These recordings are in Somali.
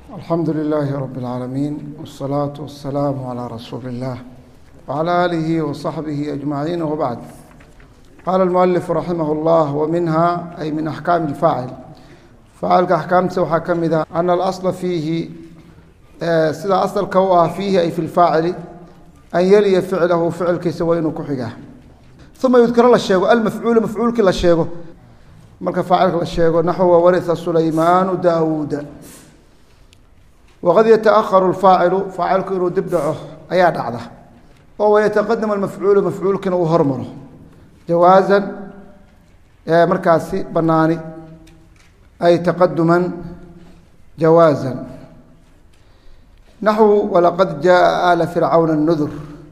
الحمد لله رب العالمين والصلاة والسلام على رسول الله وعلى آله وصحبه أجمعين وبعد. قال المؤلف رحمه الله ومنها أي من أحكام الفاعل فاعل أحكام سوحا كمذا أن الأصل فيه سida أصلka u ah فيه أي في الفاعل أن يلي فعله فعلkiisa waa inuu ku xigaa ثuma يذكر la sheego المفعول مفعuulkii la sheego marka faacilka la sheego نحو ورث سليمان داود وقد يتأخر الفاعل فاacilku inuu dib dhaco ayaa dhacda oo ويتقدم المفعول مفعuulkina uu hormaro جawاaزا markaasi banaani أي تقدما جawاaزا نحو ولقد جاء آل فرعون النذر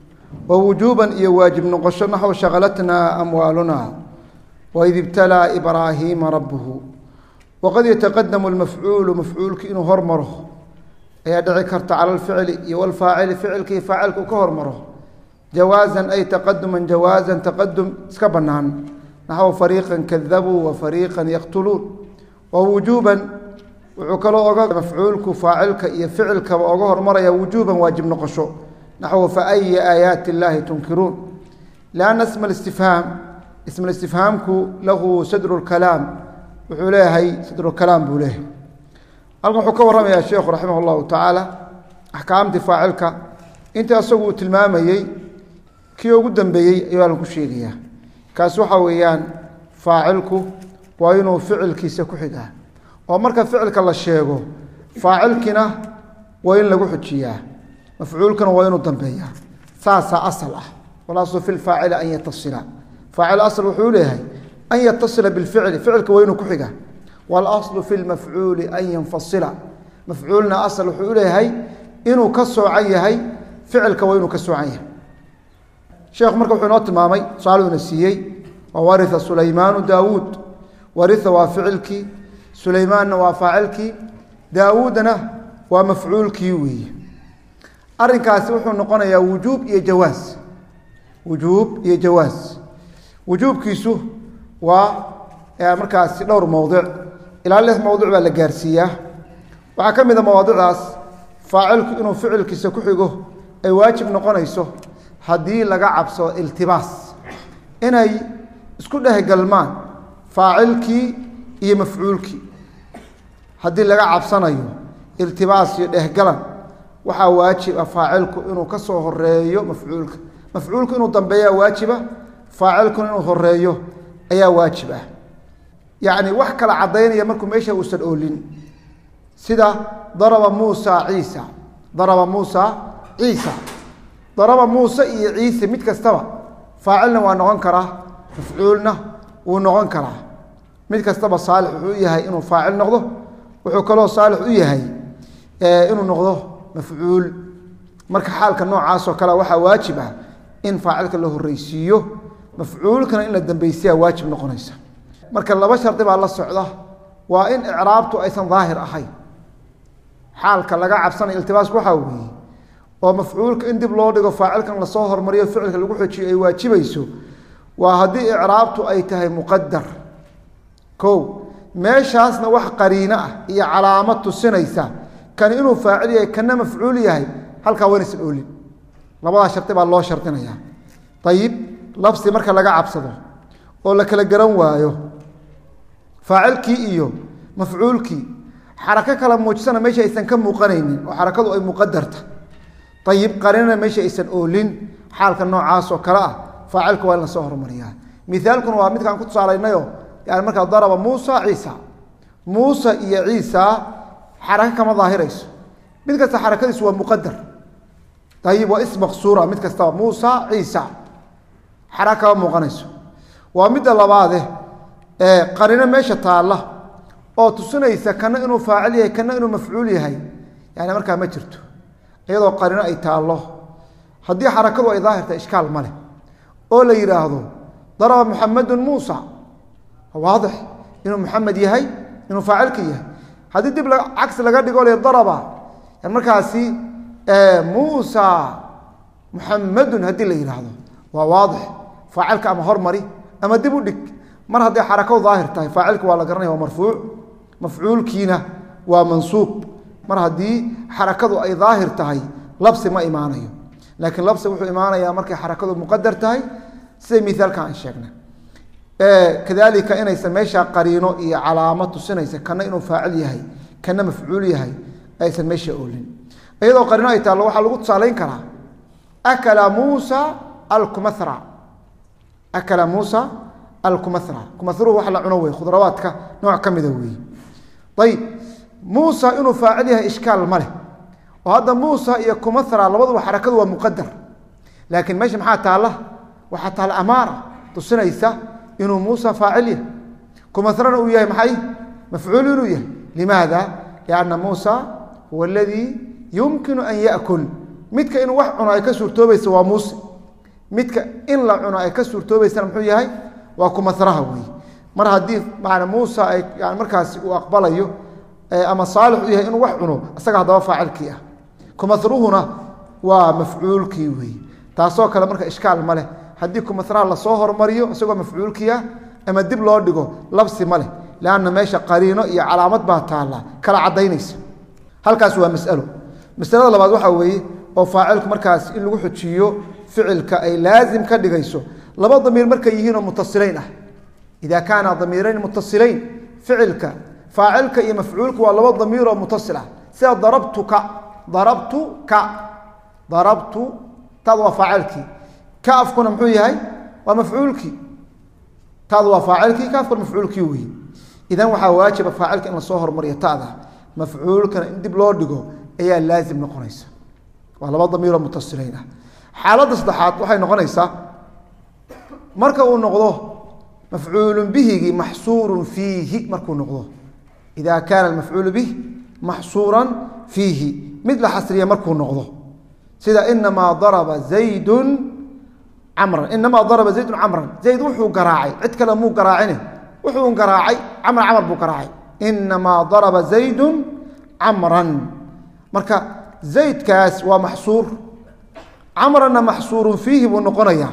ووجوبا iyo واaجب noqosho نحو شغلتنا أموالنا وإذ ابتلى إبراهيم ربه وقد يتقدم المفعول مفعuulki inuu hormaro ayaa dhici karta calى الفعل iyo والفاacل فicilkii faacilku ka hormaro جawاaزا أي تقدما جawاaزا تقدم iska banaan نحو فريقا كذبوا وفريقا يقتلون ووجوبا wuxuu kaloo oga mafcuulku faacilka iyo ficilkaba oga hormaraya wujuuban waajib noqosho naxو faأyi aayaati الlahi tunkiruun لأnna ism الاstifhaam ism اstifhaamku lahu sadru اkalaam wuxuu leeyahay sadru kalaam buu leeyahay halkan wuxuu ka warramaya sheekhu raximah الlahu tacaala axkaamtii faacilka inta isagu uu tilmaamayey kii ugu dambeeyey ayuu halkan ku sheegaya kaas waxa weeyaan faacilku waa inuu ficilkiisa ku xigaa oo marka ficilka la sheego faacilkina waa in lagu xujiyaa mafcuulkana waa inuu dambeeyaa saasaa asal ah walaslu fi lfaacili an yatasila faacil asl wuxuu leeyahay an yatasila bilficli ficilka waa inuu ku xigaa walaslu fi lmafcuuli an yanfasila mafcuulna asal wuxuu leeyahay inuu ka soocan yahay ficilka waa inuu ka soocan yahay sheekhu marka wuxuu inoo tilmaamay tusaaliuna siiyey waa waritha sulaymaanu daawuud waritha waa ficilkii sulaymaanna waa faacilkii daawuudna waa mafcuulkii weeye arrinkaasi wuxuu noqonayaa wujuub iyo jawaas wujuub iyo jawaas wujuubkiisu waa markaasi dhowr mowdic ilaa 6 mowdic baa la gaarsiiyaa waxaa ka mid a mawaadicdaas faacilku inuu ficilkiisa ku xigo ay waajib noqonayso haddii laga cabsado iltibaas inay isku dhehgalmaan faacilkii iyo mafcuulkii haddii laga cabsanayo iltibaas iyo dhehgalan waxaa waajib ah faacilku inuu ka soo horeeyo mafcuulka mafcuulku inuu dambeeyaa waajiba faacilkuna inuu horeeyo ayaa waajib ah yacni wax kala caddaynaya markuu meesha uusan oolin sida daraba muusa ciisa daraba muusa ciisa daraba muuse iyo ciise mid kastaba faacilna waa noqon karaa mafcuulna wuu noqon karaa mid kastaba saalix wuxuu yahay inuu faacil noqdo wuxuu kaloo saalix u yahay inuu noqdo mafcuul marka xaalka noocaas oo kale waxaa waajib ah in faacilka la horeysiiyo mafcuulkana in la dambeysiyaa waajib noqonaysa marka laba shardi baa la socda waa in icraabtu aysan daahir ahayn xaalka laga cabsanayo iltibaasku waxaa weeye oo mafcuulka in dib loo dhigo faacilkan lasoo hormariyo ficilka lagu xojiyo ay waajibayso waa haddii icraabtu ay tahay muqadar o meeshaasna wax qariino ah iyo calaamad tusinaysa kani inuu faacil yahay kana mafcuul yahay halkaa waynaysan oolin labadaa shardi baa loo shardinaya ayib lafsi marka laga cabsado oo la kala garan waayo faacilkii iyo mafcuulkii xarako kala muujisana meesha aysan ka muuqanaynin oo xarakadu ay muqadarta ayib qariinana meesha aysan oolin xaalka noocaas oo kale ah faacilka waa in lasoo hormariyaa miaalkuna waa midkaan ku tusaalaynayo yani markaa daraba muusa ciisa muusa iyo ciisa xarako kama daahirayso mid kasta xarakadiisu waa muqadar ayib waa is maqsuura mid kastaba muusa ciisa xarako kama muuqanayso waa midda labaade qarino meesha taalla oo tusinaysa kana inuu faacil yahay kana inuu mafcuul yahay yani markaa ma jirto iyadoo qarino ay taallo haddii xarakadu ay daahirta ishkaal ma leh oo la yidhaahdo daraba muxamedun muusa waadix inuu muxamed yahay inuu faacilka yahay haddii dib cagsi laga dhigo le daraba markaasi muusa muxamedun haddii la yidhaahdo waa waadix faacilka ama hormari ama dib u dhig mar hadday xarakadu daahir tahay faacilka waa la garanaya waa marfuuc mafcuulkiina waa mansuub mar haddii xarakadu ay daahir tahay labsi ma imaanayo laakiin labsi wuxuu imaanayaa markay xarakadu muqadar tahay sida mithaalka aan sheegnay kadalika inaysan meesha qariino iyo calaamad tusinaysa kana inuu faacil yahay kana mafcuul yahay aysan meesha oolin iyadoo qariino ay taalo waxaa lagu tusaalayn karaa akala muusa alkumathra akala muusa alkumathra kumathruhu wax la cuno wey khudrawaadka nooc ka mida weeye ayib muusa inuu faacil yahay ishkaal ma leh oo hadda muusa iyo kumathra labaduba xarakadu waa muqadar laakiin meesha maxaa taalla waxaa taalla amaara tusinaysa inuu muusa faacil yahay kumathrana uu yahay maxay mafcuul inuu yahay limaada lianna muusa huwa aladii yumkinu an yaakul midka inuu wax cuno ay ka suurtoobaysa waa muuse midka in la cuno ay ka suurtoobaysana muxuu yahay waa kumathraha weeye mar haddii macna muusa ay yani markaasi uu aqbalayo ama saalix u yahay inuu wax cuno isaga haddaba faacilkii ah kumathruhuna waa mafcuulkii weeye taasoo kale marka ishkaal ma leh haddii kumathraha lasoo hormariyo isagoo mafcuulkii ah ama dib loo dhigo labsi ma leh lanna meesha qariino iyo calaamad baa taalla kala cadaynaysa halkaas waa masalo masalada labaad waxaa weeye oo faacilku markaas in lagu xujiyo ficilka ay laazim ka dhigayso laba damiir markay yihiin oo mutasilayn ah ida kaana damiirayn mutasilayn ficilka faacilka iyo mafcuulka waa laba damiir oo mutasil ah sida darabtuka darabtu taad waa faacilkii kaafkuna muxuu yahay waa mafcuulkii taad waa faacilkii kaafkuna mafcuulkii weeye idan waxaa waajiba faacilka in lasoo hormariyo tada mafcuulkana in dib loo dhigo ayaa laazim noqonaysa waa laba damiiroo mutasilayn ah xaaladda saddexaad waxay noqonaysaa marka uu noqdo mafcuulun bihigii maxsuurun fiihi markuu noqdo ida kaana almafcuulu bih maxsuuran fiihi mid la xasriya markuu noqdo sida inamaa daraba zaydun camran inamaa daraba zaydun camran zayd wuxuu garaacay cid kale muu garaacine wuxuu garaacay camar buu garaacay inamaa daraba zaydun camran marka zaydkaas waa maxsuur camranna maxsuurun fiihi buu noqonayaa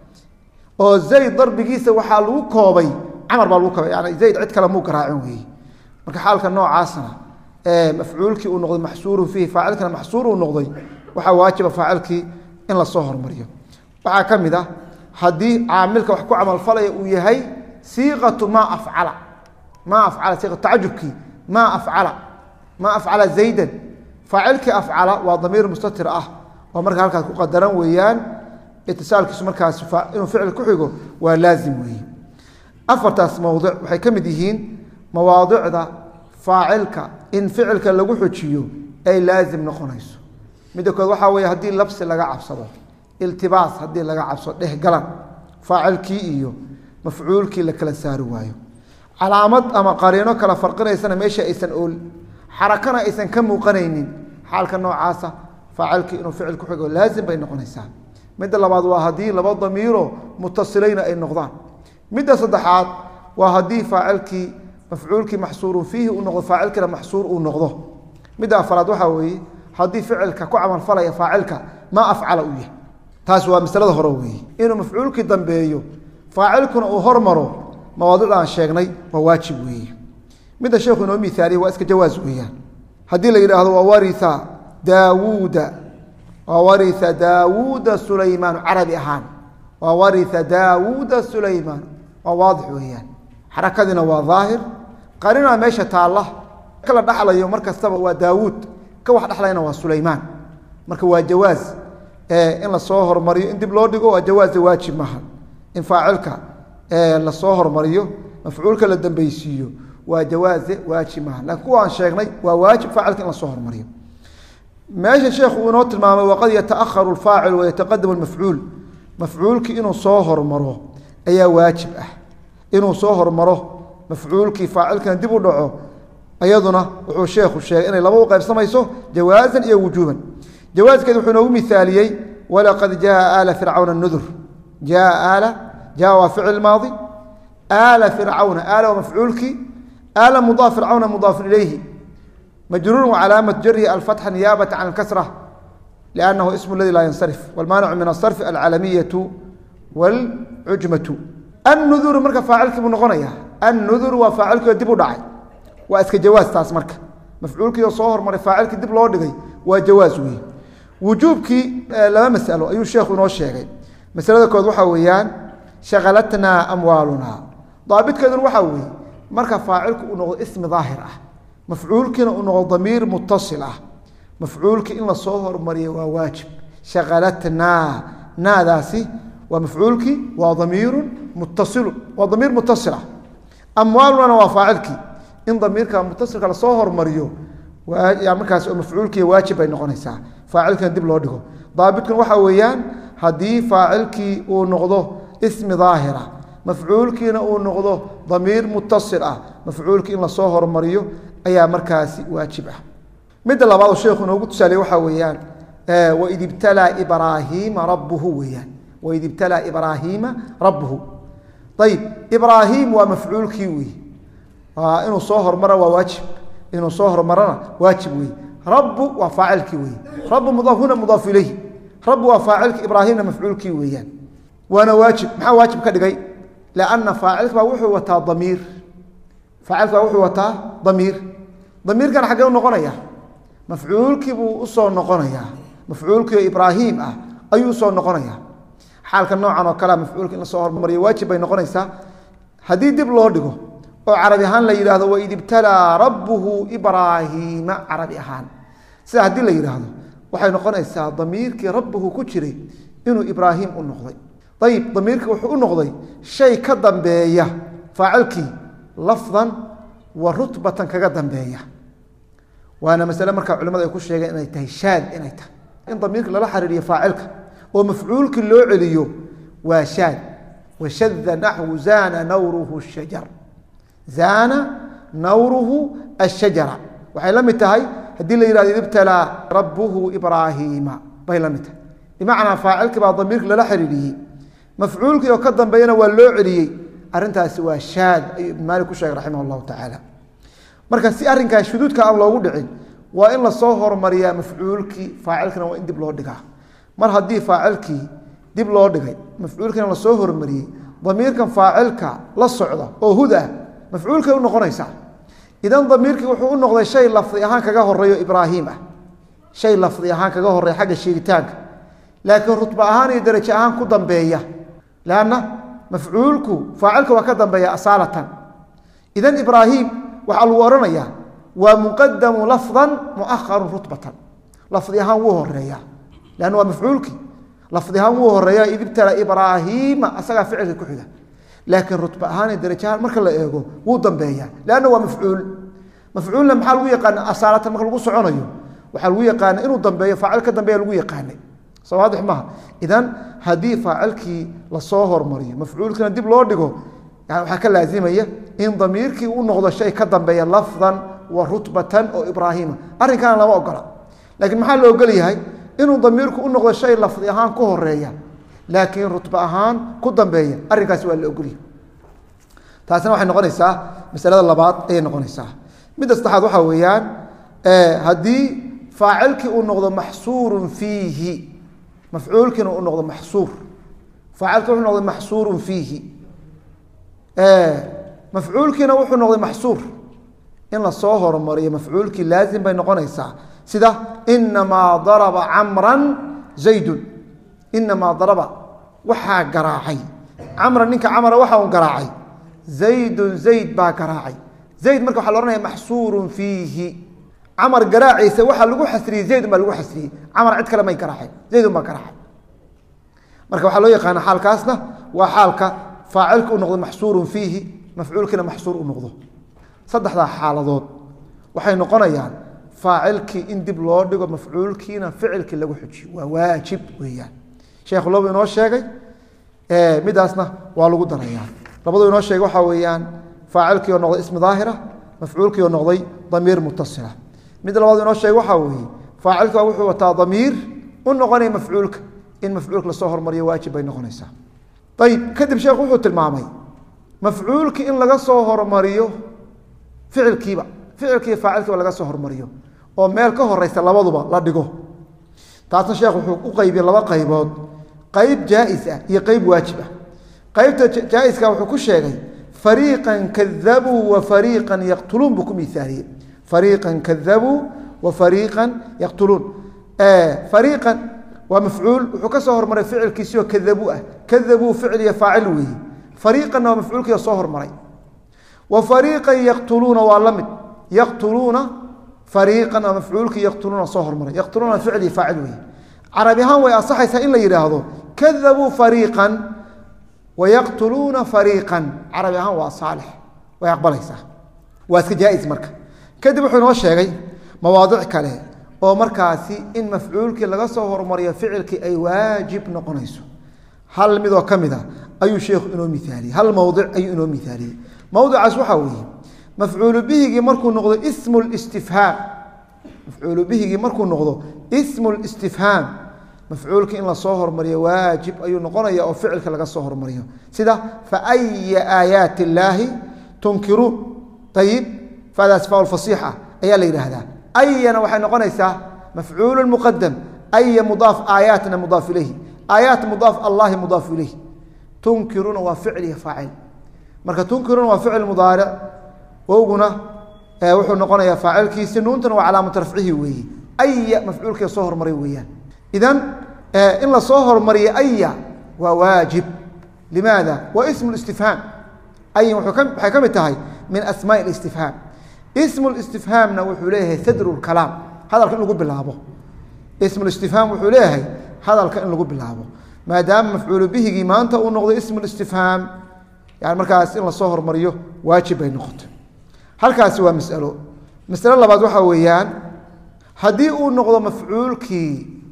oo zayd darbigiisa waxaa lagu koobay camar baa lagu koobay yani zayd cid kale muu garaacin weeye marka xaalka noocaasna mafcuulkii uu noqday maxsuurun fiihi faacilkana maxsuur uu noqday waxaa waajiba faacilkii in lasoo hormariyo waxaa ka mid ah haddii caamilka wax ku camalfalaya uu yahay siiqatu maa afcala siiqatu tacajubkii maa afcala zaydan faacilkii afcala waa damiir mustatir ah oo marka halkaas ku qadaran weeyaan itisaalkiisu markaas inuu ficil ku xigo waa laazim weeye afartaas mowdic waxay ka mid yihiin mawaadicda faacilka in ficilka lagu xujiyo ay laazim noqonayso midda kood waxaa weeye haddii labsi laga cabsado iltibaas haddii laga cabsado dhehgalan faacilkii iyo mafcuulkii la kala saari waayo calaamad ama qariino kala farqinaysana meesha aysan ool xarakana aysan ka muuqanaynin xaalka noocaasa faacilkii inuu ficil ku xigo laazim bay noqonaysaa midda labaad waa haddii laba damiiro mutasilayna ay noqdaan midda saddexaad waa haddii faacilkii mafcuulkii maxsuurun fiihi uu noqdo faacilkiina maxsuur uu noqdo midda afraad waxaa weeye haddii ficilka ku camalfalaya faacilka maa afcala uu yahay taas waa masalada hore weeye inuu mafcuulkii dambeeyo faacilkuna uu hormaro mawaadicda aan sheegnay waa waajib weeye midda sheekhu inoo miaaliye waa iska jawaaz weeyaan haddii la yidhaahdo wawaria daawuuda sulaymaanu carabi ahaan wawaria daawuuda sulaymaan waa waadix weeyaan xarakadiina waa daahir qarina meesha taalla kala dhaxlayo mar kastaba waa daawuud ka wax dhexlayna waa sulaymaan marka waa jawaaz in lasoo hormariyo in dib loo dhigo waa jawaaze waajib maaha in faacilka lasoo hormariyo mafcuulka la dambeysiiyo waa jawaaze waajib maaha laakiin kuwa aan sheegnay waa waajib faacilka in lasoo hormariyo meesha sheekhu uu inoo tilmaamay waqad yataakharu alfaacil wayataqadamu almafcuul mafcuulkii inuu soo hormaro ayaa waajib ah inuu soo hormaro mafcuulkii faacilkana dib u dhaco iyaduna wuxuu sheekhu sheegay inay laba u qaybsamayso jawaazan iyo wujuuban jawaaskeed wuxuu inoogu miaaliyey walaqad jaa aala fircawna nudur jaa waa ficil maadi aala fircawna aala waa mafcuulkii aala mudaaf fircawna mudaafun ilayhi majruurun wacalaamat jarihi alfatxa niyaabata can alkasra liannahu ismu ladi laa yansarif walmaanicu min asarfi alcalamiyatu wاlcujmatu annuduru marka faacilkii buu noqonaya annuduru waa faacilkii dib u dhacay waa iska jawaaz taas marka mafcuulkii soo hormaray faacilkii dib loo dhigay waa jawaaz weeye wujuubkii laba mas'alo ayuu sheekhu inoo sheegay masalada kood waxa weeyaan shaqalatnaa amwaalunaa daabitkeeduna waxa weeye marka faacilku uu noqdo ismi daahir ah mafcuulkiina uu noqdo damiir muttasil ah mafcuulkii in la soo hormariyo waa waajib shaqalatnaa naadaasi waa mafcuulkii waa damiirun muttasil waa damiir muttasil ah amwaalunana waa faacilkii in damiirka muttasilka la soo hormariyo waa markaas oo mafcuulkii waajib ay noqonaysaa faacilkana dib loo dhigo daabitkan waxa weeyaan haddii faacilkii uu noqdo ismi daahira mafcuulkiina uu noqdo damiir muttasil ah mafcuulkii in lasoo hormariyo ayaa markaasi waajib ah midda labaad oo sheekhu inoogu tusaalay waxaa weeyaan waid ibtalaa ibraahiima rabbuhu weeyaan waid ibtalaa ibraahiima rabbuhu ayib ibraahim waa mafcuulkii wey inuu soo hormara waa waajib inuu soo hormarana waajib wey rabu waa faacilkii wey rabu mudaaf huna mudaaf ilayhi rabu waa faacilki ibraahimna mafcuulkii weeyaan waana waajib maxaa waajib ka dhigay lanna faacilka baa wuxuu wataa damiir faacilka baa wuxuu wataa damiir damiirkan xaggee u noqonaya mafcuulkii buu usoo noqonayaa mafcuulkii oo ibraahim ah ayuu usoo noqonayaa xaalka noocan oo kalea mafcuulka in lasoo hormariyo waajib bay noqonaysaa haddii dib loo dhigo oo carabi ahaan la yidhahdo waid ibtalaa rabbuhu ibraahiima carabi ahaan sida haddii la yidhaahdo waxay noqonaysaa damiirkii rabbuhu ku jiray inuu ibraahim u noqday ayib damiirkii wuxuu u noqday shay ka dambeeya faacilkii lafdan wa rutbatan kaga dambeeya waana masale markaa culimadu ay ku sheegeen inay tahay shaad inay tahay in damiirka lala xariiriyo faacilka oo mafcuulkii loo celiyo waa shaad washada naxwu zaana nawruhu shajar zaana nawruhu ashajara waxay la mid tahay haddii la yihahdo ibtalaa rabbuhu ibraahiima bay la mid tahay bimacnaa faacilkii baa damiirka lala xiriiriyey mafcuulkii oo ka dambeeyana waa loo celiyey arrintaasi waa shaad ayuu ibn maalik ku sheegay raximah allahu tacaala marka si arrinkaas shuduudka aan loogu dhicin waa in lasoo hormariyaa mafcuulkii faacilkana waa in dib loo dhigaa mar haddii faacilkii dib loo dhigay mafcuulkiina lasoo hormariyey damiirkan faacilka la socda oo huda mafcuulkay u noqonaysaa idan damiirkii wuxuu u noqday shay lafdi ahaan kaga horeeyo ibraahim ah shay lafdi ahaan kaga horeeya xagga sheegitaanka laakiin rutba ahaan iyo darajo ahaan ku dambeeya lanna mafcuulku faacilka waa ka dambeeya asaalatan idan ibraahim waxaa lagu odhanayaa waa muqadamu lafdan muaharun rutbatan lafdi ahaan wuu horeeya lanna waa mafcuulkii lafdi ahaan wuu horeeya id ibtala ibraahiima asagaa ficilka ku xiga laakiin rutba ahaan iyo darajo ahaan marka la eego wuu dambeeya lanna waa mafcuul mafcuulna maxaa lagu yaqaana asaalatan marka lagu soconayo waxaa lagu yaqaana inuu dambeeyo faacil ka dambeeya lagu yaqaanay soo waadix maaha idan haddii faacilkii lasoo hormariyo mafcuulkina dib loo dhigo yani waxaa ka laazimaya in damiirkii u noqdo shay ka dambeeya lafdan wa rutbatan oo ibraahima arrinkaana lama ogola laakiin maxaa la ogol yahay inuu damiirku u noqdo shay lafdi ahaan ku horeeya laakiin rutba ahaan ku dambeeya arrinkaasi waa la ogolyahay taasina waxay noqonaysaa masalada labaad ayay noqonaysaa midda saddexaad waxaa weeyaan haddii faacilkii uu noqdo maxsuurun fiihi mafcuulkiina uu noqdo maxsuur faacilkii wuxuu noqday maxsuurun fiihi mafcuulkiina wuxuu noqday maxsuur in lasoo hormariyo mafcuulkii laazim bay noqonaysaa sida inamaa daraba camran zaydun inamaa daraba waxaa garaacay camran ninka camra waxa uu garaacay zaydun zayd baa garaacay zayd marka waxa la ohanaya maxsuurun fiihi camar garaaciisa waxaa lagu xasriyey zaydun baa lagu xasriyey camar cid kale may garaaceen zaydun baa garaacay marka waxaa loo yaqaana xaalkaasna waa xaalka faacilka u noqdo maxsuurun fiihi mafcuulkiina maxsuur u noqdo saddexdaa xaaladood waxay noqonayaan faacilkii in dib loo dhigo mafcuulkiina ficilkii lagu xujiyo waa waajib weeyaan sheekhu labu inoo sheegay midaasna waa lagu darayaa labadu inoo sheegay waxaa weeyaan faacilkii oo noqday ismi daahira mafcuulkii oo noqday damiir mutasila mid labaad inoo sheegay waxaa weeye faacilka wuxuu wataa damiir u noqonaya mafcuulka in mafcuulka lasoo hormariyo waajib bay noqonaysaa ayib kadib sheekhu wuxuu tilmaamay mafcuulkii in laga soo hormariyo ficilkiiba ficilkiiba faacilkiiba laga soo hormariyo oo meel ka horeysa labaduba la dhigo taasna sheekh wuxuu u qaybiyey laba qaybood qayb jaais ah iyo qayb waajib ah qaybta jaaiska wuxuu ku sheegay fariiqan kadabuu wa fariiqan yaqtuluun buu ku miaaliyey fariiqan kadabuu wa fariiqan yaqtuluun fariiqan waa mafcuul wuxuu ka soo hormaray ficilkiisii oo kadabuu ah kadabuu ficil iyo faacil weeye fariiqanna waa mafcuulkii soo hormaray wa fariiqan yaqtuluuna waa la mid yaqtuluuna fariiqan waa mafcuulkii yaqtuluuna soo hormaray yaqtuluuna ficil iyo faacil weeye carabi ahaan way ansaxaysaa in la yidhaahdo kadabuu fariiqan wa yaqtuluuna fariiqan carabi ahaan waa saalix way aqbalaysaa waa iska jaa-is marka kadib wuxuu inoo sheegay mawaadic kale oo markaasi in mafcuulkii laga soo hormariyo ficilkii ay waajib noqonayso hal midoo ka mid a ayuu sheekhu inoo miaaliyey hal mowdic ayuu inoo miaaliyey mowdicaas waxaa weeye mafcuulu bihigii markuu noqdo ismu listifhaam mafcuulu bihigii markuu noqdo ismu listifhaam mafcuulkii in lasoo hormariyo waajib ayuu noqonaya oo ficilka laga soo hormariyo sida faaya aayaati illaahi tunkiruun ayib fadaas faul fasiixa ayaa la yidhaahdaa ayana waxay noqonaysaa mafcuul muqadam aya mudaaf aayaatna mudaaf ilayhi aayaat mudaaf allahi mudaaf ilayhi tunkiruuna waa ficil iyo faacil marka tunkiruuna waa ficil mudaaric wowguna wuxuu noqonayaa faacilkiisi nuuntana waa calaamatu rafcihi weeye aya mafcuulkii soo hormaray weeyaan idan in la soo hormariyo aya waa waajib limaada waa ismu istifhaam ayan waxay ka mid tahay min asmaa istifhaam ismu istifhaamna wuxuu leeyahay sadru kalaam hadalka in lagu bilaabo ismu istifhaam wuxuu leeyahay hadalka in lagu bilaabo maadaama mafcuulu bihigii maanta uu noqdo ismu istifhaam yani markaas in lasoo hormariyo waajib bay noqoto halkaasi waa masalo masalo labaad waxaa weeyaan haddii uu noqdo mafcuulkii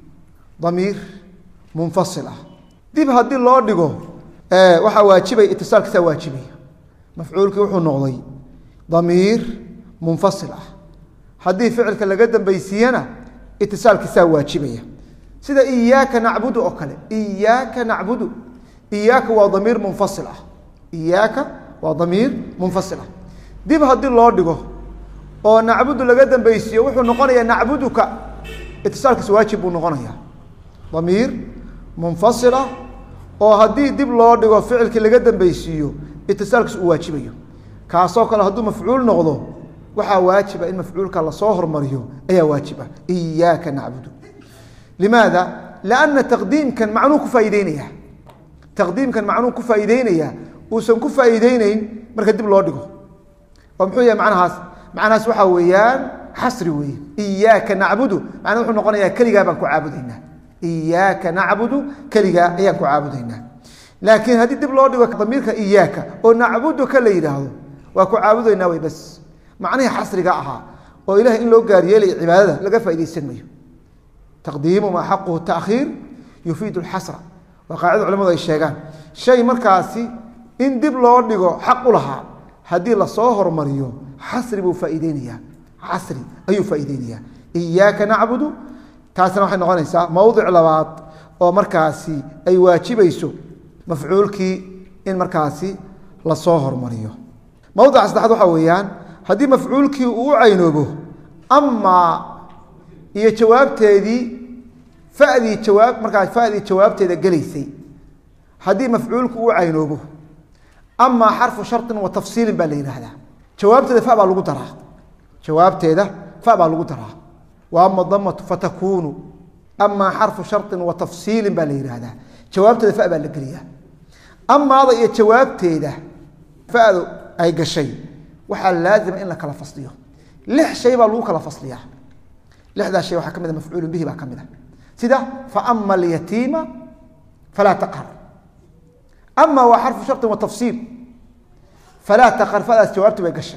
damiir munfasil ah dib haddii loo dhigo waxaa waajibay itisaalkiisaa waajibaya mafcuulkii wuxuu noqday damiir munfasil ah haddii ficilka laga dambaysiiyana itisaalkiisaa waajibaya sida iyaaka nacbudu oo kale iyaaka nacbudu iyaaka waa damiir munfasil ah iyaaka waa damiir munfasil ah dib haddii loo dhigo oo nacbudu laga dambaysiiyo wuxuu noqonayaa nacbuduka itisaalkiisa waajib buu noqonayaa damiir munfasil ah oo haddii dib loo dhigo ficilkii laga dambaysiiyo itisaalkiisa uu waajibayo kaasoo kale hadduu mafcuul noqdo waxaa waajiba in mafcuulka lasoo hormariyo ayaa waajiba iyaaka nacbudu limaada lianna taqdiimkan macnuu ku faa'iideynaya taqdiimkan macnuu ku faa'iideynaya uusan ku faa'iideyneyn marka dib loo dhigo oo muxuu yahay macnahaas waxaa weeyaan xasri weeye iyaaka nacbudu macnaa wuxuu noqonayaa keligaa baan ku caabudaynaa iyaaka nacbudu keligaa ayaan ku caabudaynaa laakiin haddii dib loo dhigo damiirka iyaaka oo nacbuduka la yidhaahdo waa ku caabudaynaa way bas macnihii xasriga ahaa oo ilahay in loo gaaryeelaya cibaadada laga faaidaysan mayo taqdiimu maa xaquhu taakhiir yufiidu lxasra waa qaacida culamadu ay sheegaan shay markaasi in dib loo dhigo xaq u lahaa haddii lasoo hormariyo xasri buu faaiideynayaa xasri ayuu faa'iideynayaa iyaaka nacbudu taasna waxay noqonaysaa mowdic labaad oo markaasi ay waajibayso mafcuulkii in markaasi lasoo hormariyo mowdica saddexaad waxaa weeyaan haddii mafcuulkii uu u caynoobo amaa iyo jawaabteedii fadii jawaab markaas fadii jawaabteeda gelaysay haddii mafcuulku uu caynoobo amaa xarfu sharin wa tafsiilin baa la yidhaahdaa jawaabteeda fa baa lagu daraa jawaabteeda fa baa lagu daraa wa ama damatu fatakunu amaa xarfu sharin wa tafsiilin baa la yidhaahdaa jawaabteeda fa baa la geliyaa amaada iyo jawaabteeda fadu ay gashay waxaa laazima in la kala fasliyo 6 shay baa lagu kala fasliyaa 6daa shay waxaa ka mid a mafcuulu bihi baa ka mid a sida faama alyatiima falaa taqhar ama waa xarfu sharطin wa tafsiil falaa taqhar fadaas jawaabti bay gashay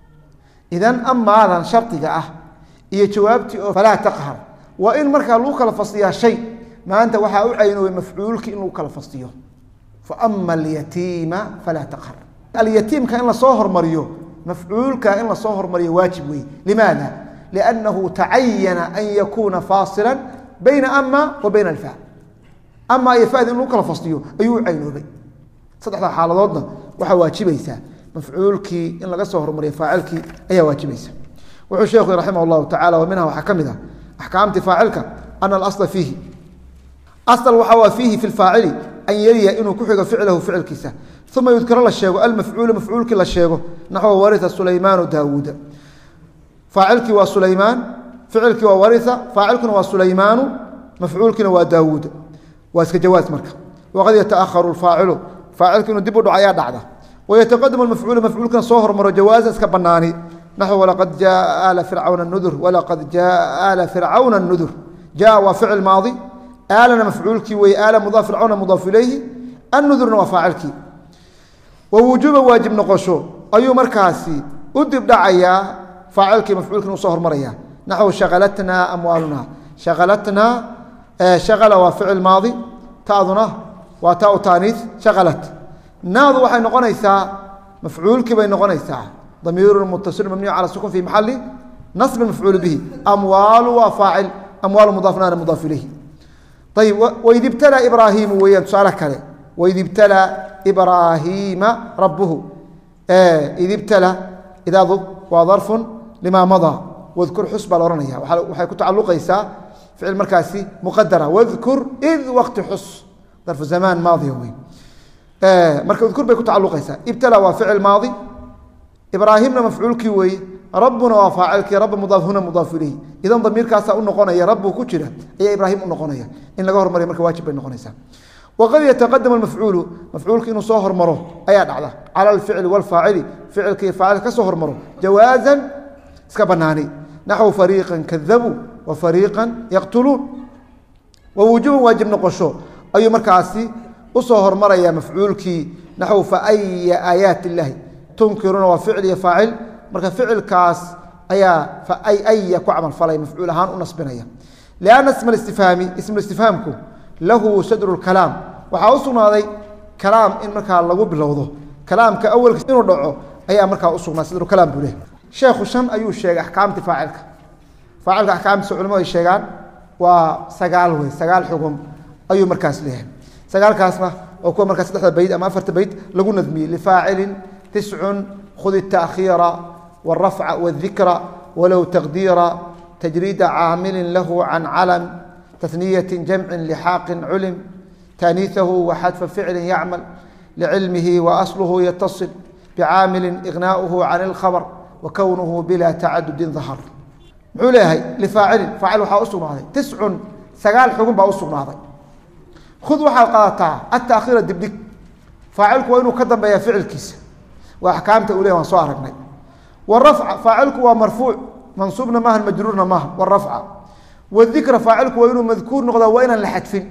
idan amaadan shardiga ah iyo jawaabtii oo falaa taqhar waa in markaa lagu kala fasliyaa shay maanta waxaa u caynoobay mafcuulkii in lagu kala fasliyo faama alyatiima falaa taqhar alyatiimka in lasoo hormariyo mafcuulka in lasoo hormariyo waajib wey limaada liannahu tacayana an yakuuna faasila bayna ama wa bayna alfa ama iyo fadi in lagu kala fasliyo ayuu u caynoobay saddexda xaaladoodna waxaa waajibaysaa mafcuulkii in laga soo hormariyo faacilkii ayaa waajibaysa wuxuu sheekhu raximah llahu tacala wa minha waxaa ka mid ah axkaamtii faacilka ana alasla fiihi asal waxaa waa fiihi fi lfaacili an yeliya inuu ku xigo ficlahu ficilkiisa uma yudkaro la sheego almafcuulu mafcuulkii la sheego naxwa warisa sulaymaanu daawuuda faacilkii waa sulaymaan ficilkii waa waritha faacilkuna waa sulaymaanu mafcuulkiina waa daawuud waa iska jawaaz marka waqad yataakharu alfaacilu faacilkii inuu dib u dhaco ayaa dhacda wayataqadamu almafcuulu mafcuulkana soo hormaro jawaaza iska banaani naxو walaqad jaa ala fircawna nudur walaqad jaa ala fircawna nudur jaa waa ficil maadi aalana mafcuulkii wey aala mudaaf fircawna mudaaf ilayhi annudurna waa faacilkii wa wujuuba waajib noqosho ayuu markaasi u dib dhacayaa faacilkii mafcuulkiina u soo hormaraya naxو shaqalatnaa amwaaluna shaqalatnaa shaqala waa ficil maadi taaduna waa taa u taaniis shaqalat naadu waxay noqonaysaa mafcuulkii bay noqonaysaa ضمير متصل مبني على السكون في محل نصب مفعول به أموال وفاعل أموال مضاف إلى مضاف إليه طيب وإذ ابتلى إبراهيم ويا سؤالك عليه وإذ ابتلى إبراهيم ربه إذ ابتلى إذا ضب وظرف لما مضى واذكر حسب الأورانية وحيكون تعلق إيسا فعل مركزي مقدرة واذكر إذ وقت حس ظرف زمان ماضي هو مركز اذكر بيكون تعلق إيسا ابتلى وفعل ماضي إبراهيمنا مفعولكي وي ربنا وفاعلك رب مضاف هنا مضاف إليه إذا ضمير كاسا نقونيا رب كجرا أي إبراهيم نقونيا إن لقاه مريم مركب واجب نقونيسا وقد يتقدم المفعول مفعولك إنه صهر مره أياد على الفعل والفاعل فعلك فاعل كصهر مره جوازا سكبناني نحو فريقا كذبوا وفريقا يقتلون ووجوب واجب نقشو أي مركاسي وصهر مره يا مفعولك نحو فأي آيات الله تنكرون وفعل يفاعل مركا فعل كاس أيا فأي كعمل فلا مفعول هان ونصبنايا لأن اسم الاستفهامكم له صدر الكلام وحاوصنا هذا كلام إن مركا الله بلوضه كلام كأول إنه دعوه أيا مركا أصغنا صدر الكلام بله شيخ الشام أيو الشيخ أحكام تفاعلك فاعلك أحكام سعلماء الشيخان وسقال حكم أيو مركز له سقال كاسنا وكو مركز تحت بيت أما فرت بيت لقوا نذمي لفاعل 9 خذ التأخير والرفع والذكر ولو تقدير تجريد عامل له عن علم تثنية جمع لحاق علم تانيثه وحذف فعل يعمل لعلمه وأصله يتصل بعامل إغناؤه عن الخبر وكونه بلا تعدد ظهر عليه لفاعل فاعل وحا أصغنا 9 سقال حكم بأصغنا هذا خذ وحا قاطع التأخير الدبدك فاعلك وإنه كذب يا فعل كيس وأحكامته أوليه وانصاركنا والرفع فاعلك ومرفوع منصوبنا ماهن مجرورنا ماهن والرفع والذكر فاعلك وإنه مذكور نغضى وإن لحدفين